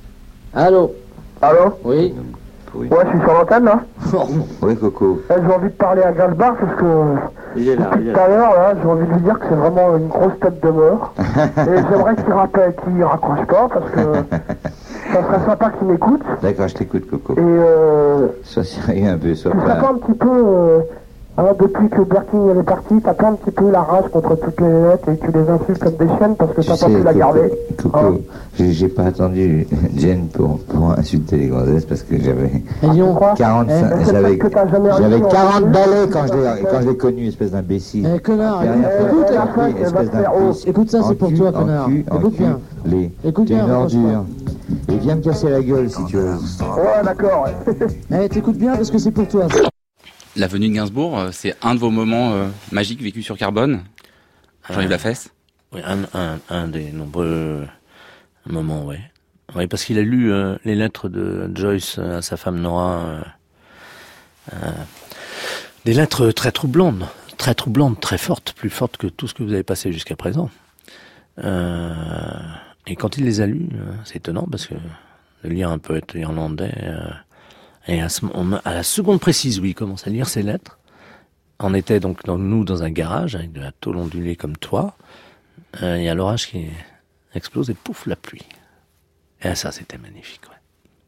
Allô ? Oui. Oui. Ouais, je suis sur l'antenne, là. Oui, Coco. Eh, j'ai envie de parler à Gainsbourg, parce que... Il est là, depuis tout à l'heure, là, j'ai envie de lui dire que c'est vraiment une grosse tête de mort. Et j'aimerais qu'il rappelle, qu'il raccroche pas, parce que ça serait sympa qu'il m'écoute. D'accord, je t'écoute, Coco. Et euh... Sois sérieux un peu, sois pas... pas... un petit peu... Euh... Hein, depuis que Berking est parti, t'as pas un petit peu la rage contre toutes les lettres et tu les insultes comme des chiennes parce que t'as pas pu la garder. Coco, hein, j'ai, j'ai pas attendu Jen pour, pour insulter les gonzesses parce que j'avais quarante-cinq, eh, j'avais, j'avais quarante balais quand je l'ai, quand je l'ai connu, espèce d'imbécile. Eh, connard, écoute, espèce d'imbécile. Écoute ça, c'est pour toi, connard. Écoute bien. Les, écoute bien. T'es une ordure. Et viens me casser la gueule si tu veux. Ouais, d'accord. Eh, t'écoutes bien parce que c'est pour toi. La venue de Gainsbourg, c'est un de vos moments euh, magiques vécus sur Carbone, Jean-Yves euh, Lafesse ? Oui, un, un, un des nombreux moments, oui. Oui, parce qu'il a lu euh, les lettres de Joyce à sa femme Nora. Euh, euh, des lettres très troublantes, très troublantes, très fortes, plus fortes que tout ce que vous avez passé jusqu'à présent. Euh, et quand il les a lues, euh, c'est étonnant parce que de lire un poète irlandais, euh, et à, ce, on, à la seconde précise où il commence à lire ses lettres, on était donc dans, nous dans un garage avec de la tôle ondulée comme toi. Euh, il y a l'orage qui explose et pouf, la pluie. Et ça, c'était magnifique. Ouais.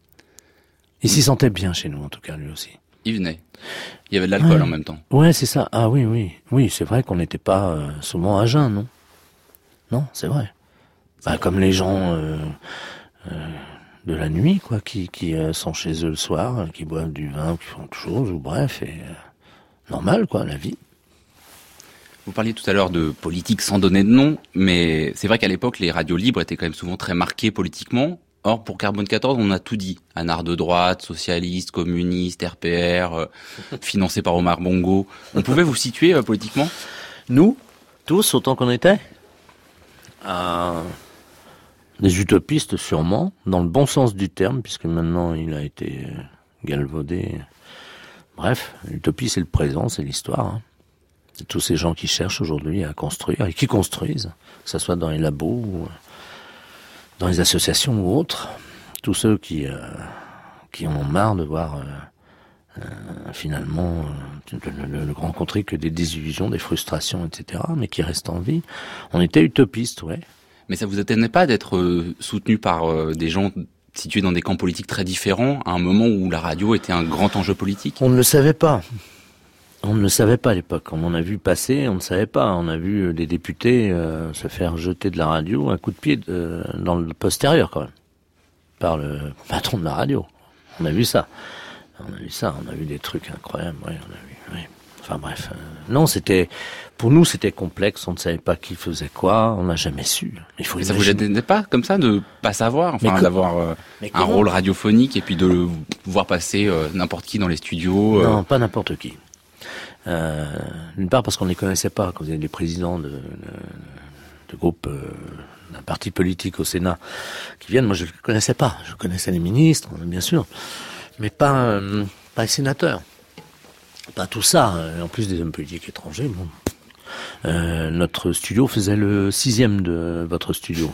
Il s'y sentait bien chez nous, en tout cas, lui aussi. Il venait. Il y avait de l'alcool ouais. en même temps. Ouais, c'est ça. Ah oui, oui. Oui, c'est vrai qu'on n'était pas euh, souvent à jeun, non? Non, c'est vrai. Bah, comme les gens euh, euh, de la nuit, quoi, qui, qui euh, sont chez eux le soir, qui boivent du vin, qui font autre chose, ou bref, et euh, normal, quoi, la vie. Vous parliez tout à l'heure de politique sans donner de nom, mais c'est vrai qu'à l'époque, les radios libres étaient quand même souvent très marquées politiquement. Or, pour Carbone quatorze, on a tout dit. Un art de droite, socialiste, communiste, R P R, euh, financé par Omar Bongo. On pouvait vous situer euh, politiquement? Nous, tous, autant qu'on était euh, des utopistes sûrement, dans le bon sens du terme, puisque maintenant il a été galvaudé. Bref, l'utopie c'est le présent, c'est l'histoire. Hein. C'est tous ces gens qui cherchent aujourd'hui à construire et qui construisent, que ce soit dans les labos ou dans les associations ou autres. Tous ceux qui euh, qui en ont marre de voir euh, euh, finalement euh, le, le, le rencontrer que des désillusions, des frustrations, et cetera, mais qui restent en vie. On était utopistes, ouais. Mais ça vous étonnait pas d'être euh, soutenu par euh, des gens situés dans des camps politiques très différents à un moment où la radio était un grand enjeu politique? On ne le savait pas. On ne le savait pas à l'époque. On en a vu passer, on ne savait pas. On a vu des députés euh, se faire jeter de la radio un coup de pied de, dans le postérieur, quand même, par le patron de la radio. On a vu ça. On a vu ça. On a vu des trucs incroyables. Ouais, on a vu. Ouais. Enfin bref. Euh, non, c'était pour nous, c'était complexe. On ne savait pas qui faisait quoi. On n'a jamais su. Il faut. Et ça vous gênait pas comme ça de pas savoir, enfin mais d'avoir euh, un rôle radiophonique et puis de voir passer euh, n'importe qui dans les studios? euh... Non, pas n'importe qui. Euh, d'une part parce qu'on ne les connaissait pas, quand vous avez des présidents de, de, de groupes euh, d'un parti politique au Sénat qui viennent, moi je ne les connaissais pas. Je connaissais les ministres, bien sûr, mais pas, euh, pas les sénateurs. Pas tout ça. En plus des hommes politiques étrangers, bon. Euh, notre studio faisait le sixième de votre studio.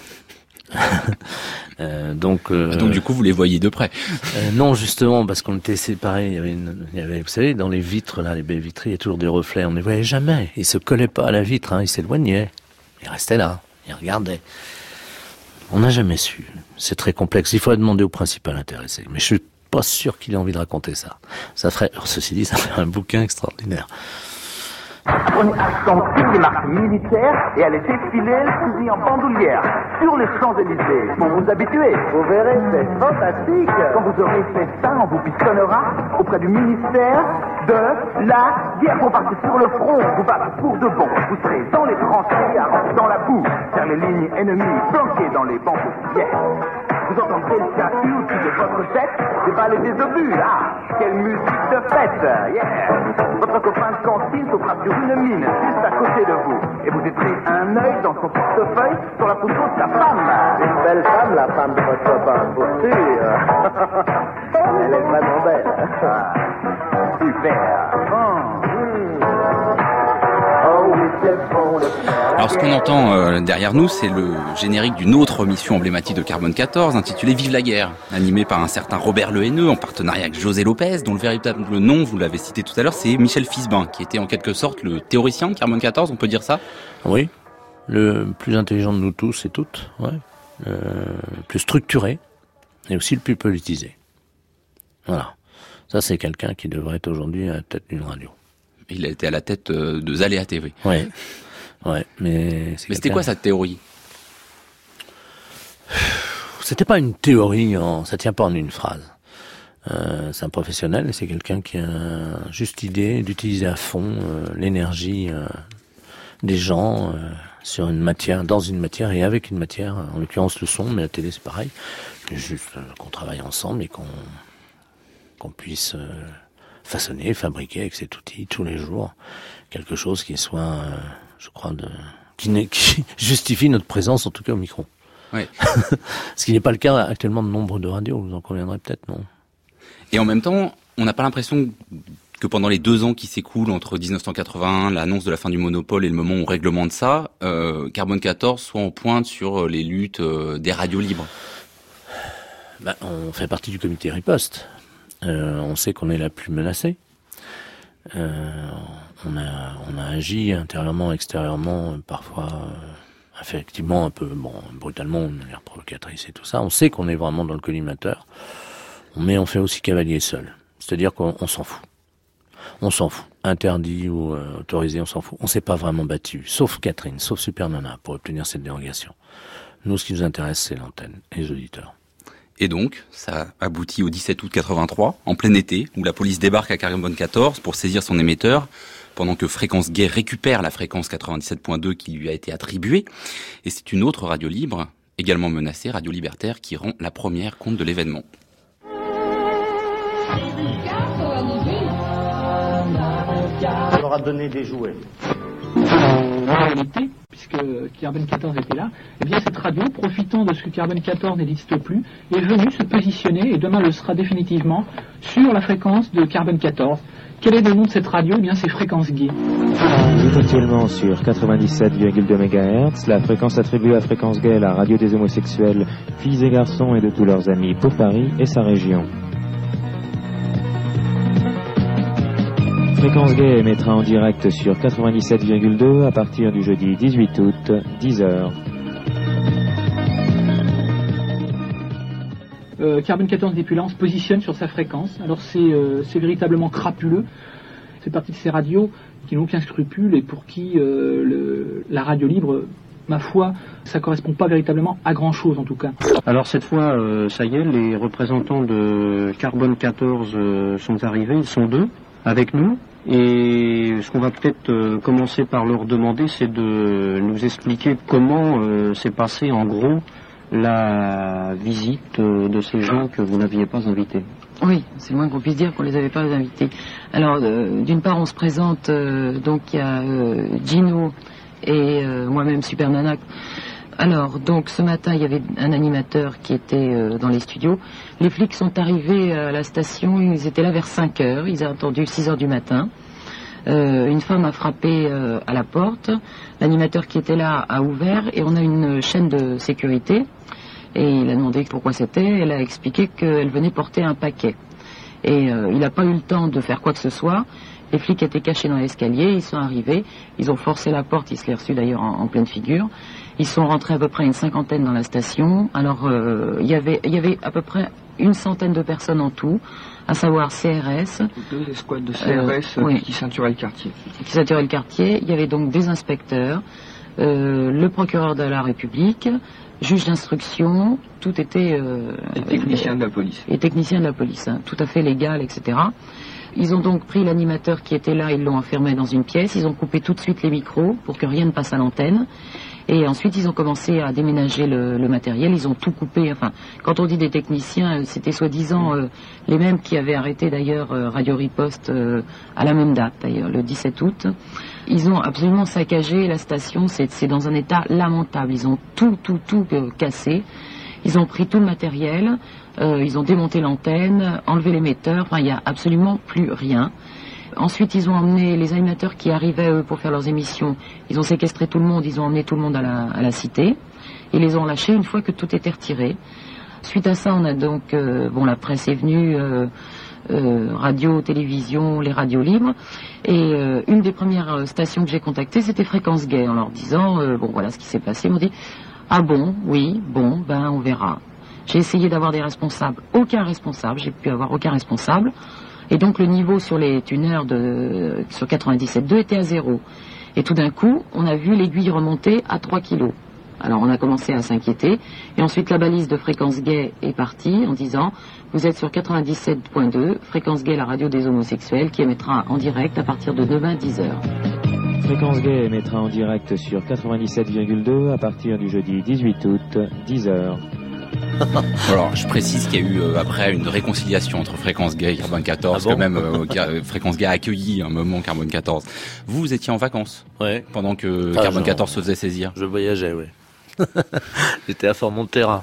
euh, donc, euh, ah donc du coup vous les voyez de près? euh, Non, justement parce qu'on était séparés. Il y avait, une, il y avait, vous savez, dans les vitres là, les baies vitrées, il y a toujours des reflets. On ne les voyait jamais. Ils se collaient pas à la vitre. Hein, ils s'éloignaient. Ils restaient là. Ils regardaient. On n'a jamais su. C'est très complexe. Il faudrait demander au principal intéressé. Mais je suis pas sûr qu'il ait envie de raconter ça. Ça ferait, ceci dit, ça ferait un bouquin extraordinaire. On est à sentir des marques militaires et aller défiler le fusil en bandoulière sur les Champs-Élysées. Pour vous habituer, vous verrez, c'est fantastique. Quand vous aurez fait ça, on vous pistonnera auprès du ministère de la guerre. Vous partez sur le front, vous partez pour de bon. Vous serez dans les tranchées, dans la boue, vers les lignes ennemies, planquées dans les bancs officiels. Vous entendrez le cas au-dessus de votre tête, déballer des obus, là. Quelle musique de fête, yeah. Votre copain de cantine sautera sur une mine, juste à côté de vous. Et vous jetterez un œil dans son portefeuille sur la photo de sa femme. C'est une belle femme, la femme de votre copain, pour sûr. Elle est vraiment belle. Ah, super. Oh. Alors ce qu'on entend euh, derrière nous, c'est le générique d'une autre émission emblématique de Carbone quatorze, intitulée Vive la guerre, animée par un certain Robert Le Haineux, en partenariat avec José Lopez, dont le véritable nom, vous l'avez cité tout à l'heure, c'est Michel Fisbin, qui était en quelque sorte le théoricien de Carbone quatorze, on peut dire ça? Oui, le plus intelligent de nous tous et toutes, ouais. Le plus structuré, et aussi le plus politisé. Voilà. Ça, c'est quelqu'un qui devrait être aujourd'hui à la tête d'une radio. Il a été à la tête de Zaléa T V. Ouais, ouais, mais... Mais c'était quoi sa théorie? C'était pas une théorie, en... ça tient pas en une phrase. Euh, c'est un professionnel et c'est quelqu'un qui a juste idée d'utiliser à fond euh, l'énergie euh, des gens euh, sur une matière, dans une matière et avec une matière, en l'occurrence le son, mais la télé c'est pareil. Juste euh, qu'on travaille ensemble et qu'on qu'on puisse... Euh, façonner, fabriquer avec cet outil tous les jours quelque chose qui soit, euh, je crois, de qui, n'est, qui justifie notre présence, en tout cas au micro. Oui. Ce qui n'est pas le cas actuellement de nombre de radios, vous en conviendrez peut-être, non? Et en même temps, on n'a pas l'impression que pendant les deux ans qui s'écoulent entre dix-neuf cent quatre-vingt-un, l'annonce de la fin du monopole et le moment où on réglemente ça, euh, Carbone quatorze soit en pointe sur les luttes euh, des radios libres. Ben, on fait partie du comité riposte. Euh, on sait qu'on est la plus menacée. Euh, on a, on a agi intérieurement, extérieurement, parfois, euh, effectivement, un peu, bon, brutalement, de manière provocatrice et tout ça. On sait qu'on est vraiment dans le collimateur, mais on fait aussi cavalier seul. C'est-à-dire qu'on on s'en fout. On s'en fout. Interdit ou euh, autorisé, on s'en fout. On s'est pas vraiment battu, sauf Catherine, sauf Super Nana, pour obtenir cette dérogation. Nous, ce qui nous intéresse, c'est l'antenne et les auditeurs. Et donc, ça aboutit au dix-sept août quatre-vingt-trois, en plein été, où la police débarque à Carbone quatorze pour saisir son émetteur, pendant que Fréquence Gay récupère la fréquence quatre-vingt-dix-sept point deux qui lui a été attribuée. Et c'est une autre radio libre, également menacée, Radio Libertaire, qui rend la première compte de l'événement. On leur a donné des jouets. En réalité, puisque Carbone quatorze était là, eh bien cette radio, profitant de ce que Carbone quatorze n'existe plus, est venue se positionner, et demain le sera définitivement, sur la fréquence de Carbone quatorze. Quel est le nom de cette radio? Eh bien c'est Fréquence Gay. Vous êtes actuellement sur quatre-vingt-dix-sept virgule deux mégahertz, la fréquence attribuée à Fréquence Gay, la radio des homosexuels, filles et garçons et de tous leurs amis pour Paris et sa région. Fréquence Gay émettra en direct sur quatre-vingt-dix-sept virgule deux à partir du jeudi dix-huit août, dix heures. Euh, Carbone quatorze depuis là, on se positionne sur sa fréquence. Alors c'est, euh, c'est véritablement crapuleux. C'est partie de ces radios qui n'ont aucun scrupule et pour qui euh, le, la radio libre, ma foi, ça correspond pas véritablement à grand chose en tout cas. Alors cette fois, euh, ça y est, les représentants de Carbone quatorze euh, sont arrivés, ils sont deux avec nous. Et ce qu'on va peut-être euh, commencer par leur demander, c'est de nous expliquer comment euh, s'est passé en gros la visite euh, de ces gens que vous n'aviez pas invités. Oui, c'est le moins qu'on puisse dire qu'on les avait pas invités. Alors, euh, d'une part, on se présente, euh, donc il y a euh, Gino et euh, moi-même Super Nana. Alors, donc ce matin, il y avait un animateur qui était euh, dans les studios. Les flics sont arrivés à la station, ils étaient là vers cinq heures, ils ont attendu six heures du matin. Euh, une femme a frappé euh, à la porte, l'animateur qui était là a ouvert et on a une chaîne de sécurité. Et il a demandé pourquoi c'était, elle a expliqué qu'elle venait porter un paquet. Et euh, il n'a pas eu le temps de faire quoi que ce soit. Les flics étaient cachés dans l'escalier, ils sont arrivés, ils ont forcé la porte, ils se l'ont reçu d'ailleurs en, en pleine figure. Ils sont rentrés à peu près une cinquantaine dans la station. Alors, euh, y avait, il y avait à peu près une centaine de personnes en tout, à savoir C R S. Deux escouades de C R S euh, oui. qui ceinturaient le quartier. Qui ceinturaient le quartier. Il y avait donc des inspecteurs, euh, le procureur de la République, juge d'instruction, tout était... Euh, et technicien de la police. Et technicien de la police, hein, tout à fait légal, et cetera. Ils ont donc pris l'animateur qui était là, ils l'ont enfermé dans une pièce, ils ont coupé tout de suite les micros pour que rien ne passe à l'antenne. Et ensuite, ils ont commencé à déménager le, le matériel, ils ont tout coupé. Enfin, quand on dit des techniciens, c'était soi-disant euh, les mêmes qui avaient arrêté d'ailleurs euh, Radio Riposte euh, à la même date, d'ailleurs, le dix-sept août. Ils ont absolument saccagé la station, c'est, c'est dans un état lamentable. Ils ont tout, tout, tout euh, cassé. Ils ont pris tout le matériel, euh, ils ont démonté l'antenne, enlevé l'émetteur, enfin, il n'y a absolument plus rien. Ensuite, ils ont emmené les animateurs qui arrivaient, eux, pour faire leurs émissions. Ils ont séquestré tout le monde, ils ont emmené tout le monde à la, à la cité. Ils les ont lâchés une fois que tout était retiré. Suite à ça, on a donc... Euh, bon, la presse est venue, euh, euh, radio, télévision, les radios libres. Et euh, une des premières stations que j'ai contactées, c'était Fréquence Gay, en leur disant, euh, bon, voilà ce qui s'est passé. Ils m'ont dit, ah bon, oui, bon, ben, on verra. J'ai essayé d'avoir des responsables. Aucun responsable, j'ai pu avoir aucun responsable. Et donc le niveau sur les tuneurs de, sur quatre-vingt-dix-sept virgule deux était à zéro. Et tout d'un coup, on a vu l'aiguille remonter à trois kilos. Alors on a commencé à s'inquiéter. Et ensuite la balise de Fréquence Gay est partie en disant « Vous êtes sur quatre-vingt-dix-sept virgule deux, Fréquence Gay, la radio des homosexuels, qui émettra en direct à partir de demain dix heures. » Fréquence Gay émettra en direct sur quatre-vingt-dix-sept virgule deux à partir du jeudi dix-huit août, dix heures. Alors, je précise qu'il y a eu euh, après une réconciliation entre Fréquence Gay et Carbone quatorze, ah bon, quand même euh, Fréquence Gay a accueilli un moment Carbone quatorze. Vous, vous étiez en vacances, ouais, pendant que ah, Carbone genre, quatorze se faisait saisir. Je voyageais, oui. J'étais à Formentera.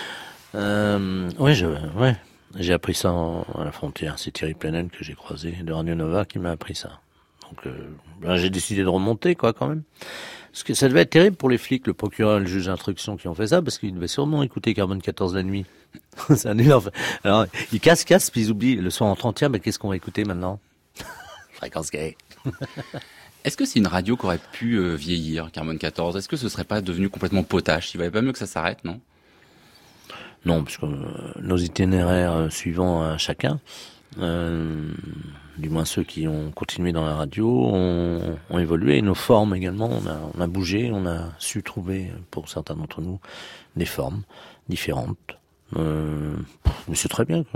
Euh, ouais, je, ouais, j'ai appris ça en, à la frontière. C'est Thierry Plenel que j'ai croisé de Radio Nova qui m'a appris ça. Donc, euh, ben, j'ai décidé de remonter, quoi, quand même. Parce que ça devait être terrible pour les flics, le procureur et le juge d'instruction qui ont fait ça, parce qu'ils devaient sûrement écouter Carbone quatorze la nuit. C'est un nul, enfin. Alors, ils cassent, cassent, puis ils oublient. Le soir en trente, mais qu'est-ce qu'on va écouter maintenant? Fréquence Gay. Est-ce que c'est une radio qui aurait pu euh, vieillir, Carbone quatorze? Est-ce que ce serait pas devenu complètement potache? Il valait pas mieux que ça s'arrête, non? Non, parce que euh, nos itinéraires euh, suivants à chacun, euh, du moins ceux qui ont continué dans la radio, ont, ont évolué, et nos formes également, on a, on a bougé, on a su trouver, pour certains d'entre nous, des formes différentes. Euh, mais c'est très bien que,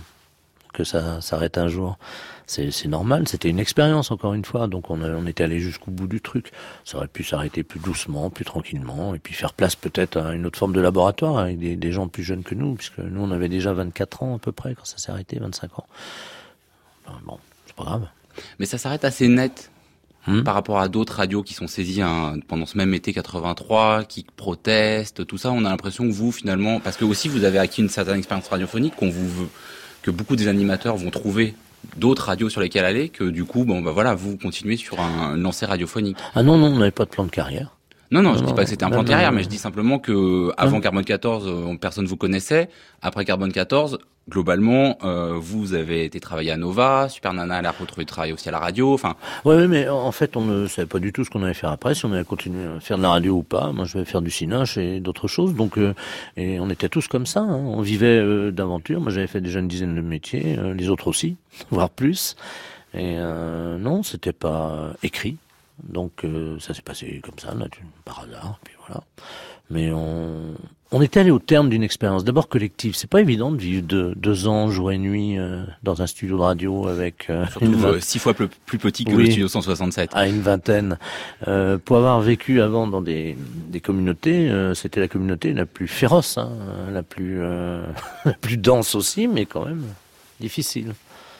que ça s'arrête un jour. C'est, c'est normal, c'était une expérience encore une fois, donc on, a, on était allé jusqu'au bout du truc. Ça aurait pu s'arrêter plus doucement, plus tranquillement, et puis faire place peut-être à une autre forme de laboratoire avec des, des gens plus jeunes que nous, puisque nous on avait déjà vingt-quatre ans à peu près quand ça s'est arrêté, vingt-cinq ans. Enfin, bon, c'est pas grave. Mais ça s'arrête assez net hum par rapport à d'autres radios qui sont saisies hein, pendant ce même été quatre-vingt-trois, qui protestent, tout ça. On a l'impression que vous finalement, parce que aussi vous avez acquis une certaine expérience radiophonique, qu'on vous veut, que beaucoup des animateurs vont trouver d'autres radios sur lesquelles aller, que du coup, bon, bah voilà, vous continuez sur un lancé radiophonique. Ah non, non, on n'avait pas de plan de carrière. Non, non, non je non, dis pas que c'était un plan de carrière, mais je dis simplement que avant non. Carbone quatorze, euh, personne vous connaissait. Après Carbone quatorze, globalement, euh, vous avez été travailler à Nova, Super Nana, elle a retrouvé du travail aussi à la radio, enfin. Ouais, ouais, mais en fait, on ne savait pas du tout ce qu'on allait faire après, si on allait continuer à faire de la radio ou pas. Moi, je vais faire du cinoche et d'autres choses, donc, euh, et on était tous comme ça, hein. On vivait euh, d'aventure. Moi, j'avais fait déjà une dizaine de métiers, euh, les autres aussi, voire plus. Et euh, non, c'était pas écrit. Donc euh, ça s'est passé comme ça, là, par hasard, puis voilà. Mais on, on était allé au terme d'une expérience, d'abord collective. C'est pas évident de vivre deux, deux ans, jour et nuit, euh, dans un studio de radio avec euh, surtout une vingt... six fois plus, plus petit que oui, le studio cent soixante-sept. À une vingtaine. Euh, pour avoir vécu avant dans des, des communautés, euh, c'était la communauté la plus féroce, hein, la plus, euh, la plus dense aussi, mais quand même difficile.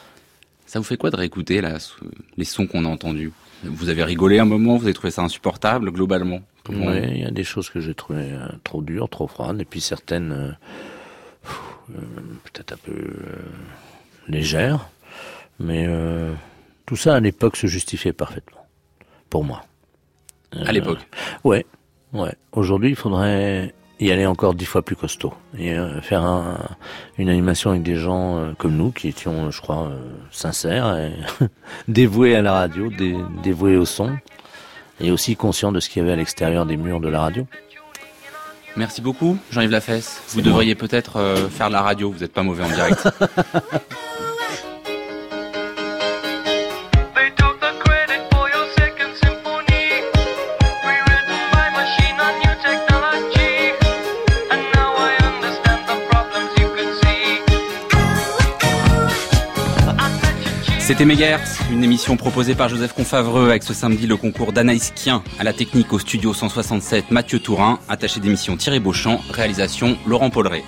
Ça vous fait quoi de réécouter là, les sons qu'on a entendus? Vous avez rigolé un moment, vous avez trouvé ça insupportable globalement? Oui, il y a des choses que j'ai trouvées euh, trop dures, trop froides, et puis certaines euh, euh, peut-être un peu euh, légères, mais euh, tout ça à l'époque se justifiait parfaitement, pour moi. Euh, à l'époque? Ouais, ouais. Aujourd'hui, il faudrait y aller encore dix fois plus costaud et euh, faire un, une animation avec des gens euh, comme nous qui étions, je crois, euh, sincères et dévoués à la radio, dé, dévoués au son et aussi conscients de ce qu'il y avait à l'extérieur des murs de la radio. Merci beaucoup, Jean-Yves Lafesse. Vous C'est devriez moi. peut-être euh, faire de la radio, vous n'êtes pas mauvais en direct. C'était Mégahertz, une émission proposée par Joseph Confavreux avec ce samedi le concours d'Anaïs Kien à la technique au studio cent soixante-sept Mathieu Tourin, attaché d'émission Thierry Beauchamp, réalisation Laurent Polleret.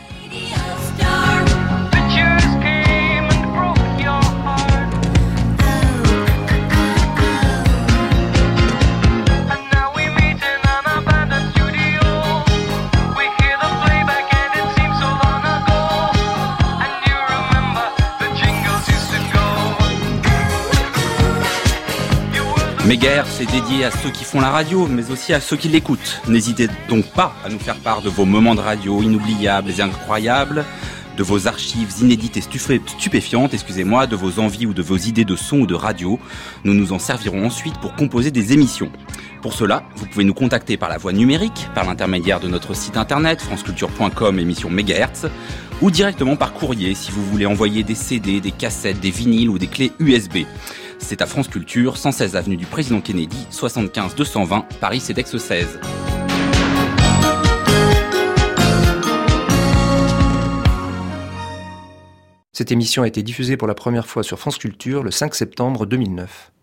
Mégahertz est dédié à ceux qui font la radio, mais aussi à ceux qui l'écoutent. N'hésitez donc pas à nous faire part de vos moments de radio inoubliables et incroyables, de vos archives inédites et stupéfiantes, excusez-moi, de vos envies ou de vos idées de son ou de radio. Nous nous en servirons ensuite pour composer des émissions. Pour cela, vous pouvez nous contacter par la voie numérique, par l'intermédiaire de notre site internet franceculture point com, émission Mégahertz, ou directement par courrier si vous voulez envoyer des C D, des cassettes, des vinyles ou des clés U S B. C'est à France Culture, cent seize avenue du Président Kennedy, soixante-quinze deux cent vingt, Paris Cedex seize. Cette émission a été diffusée pour la première fois sur France Culture le cinq septembre deux mille neuf.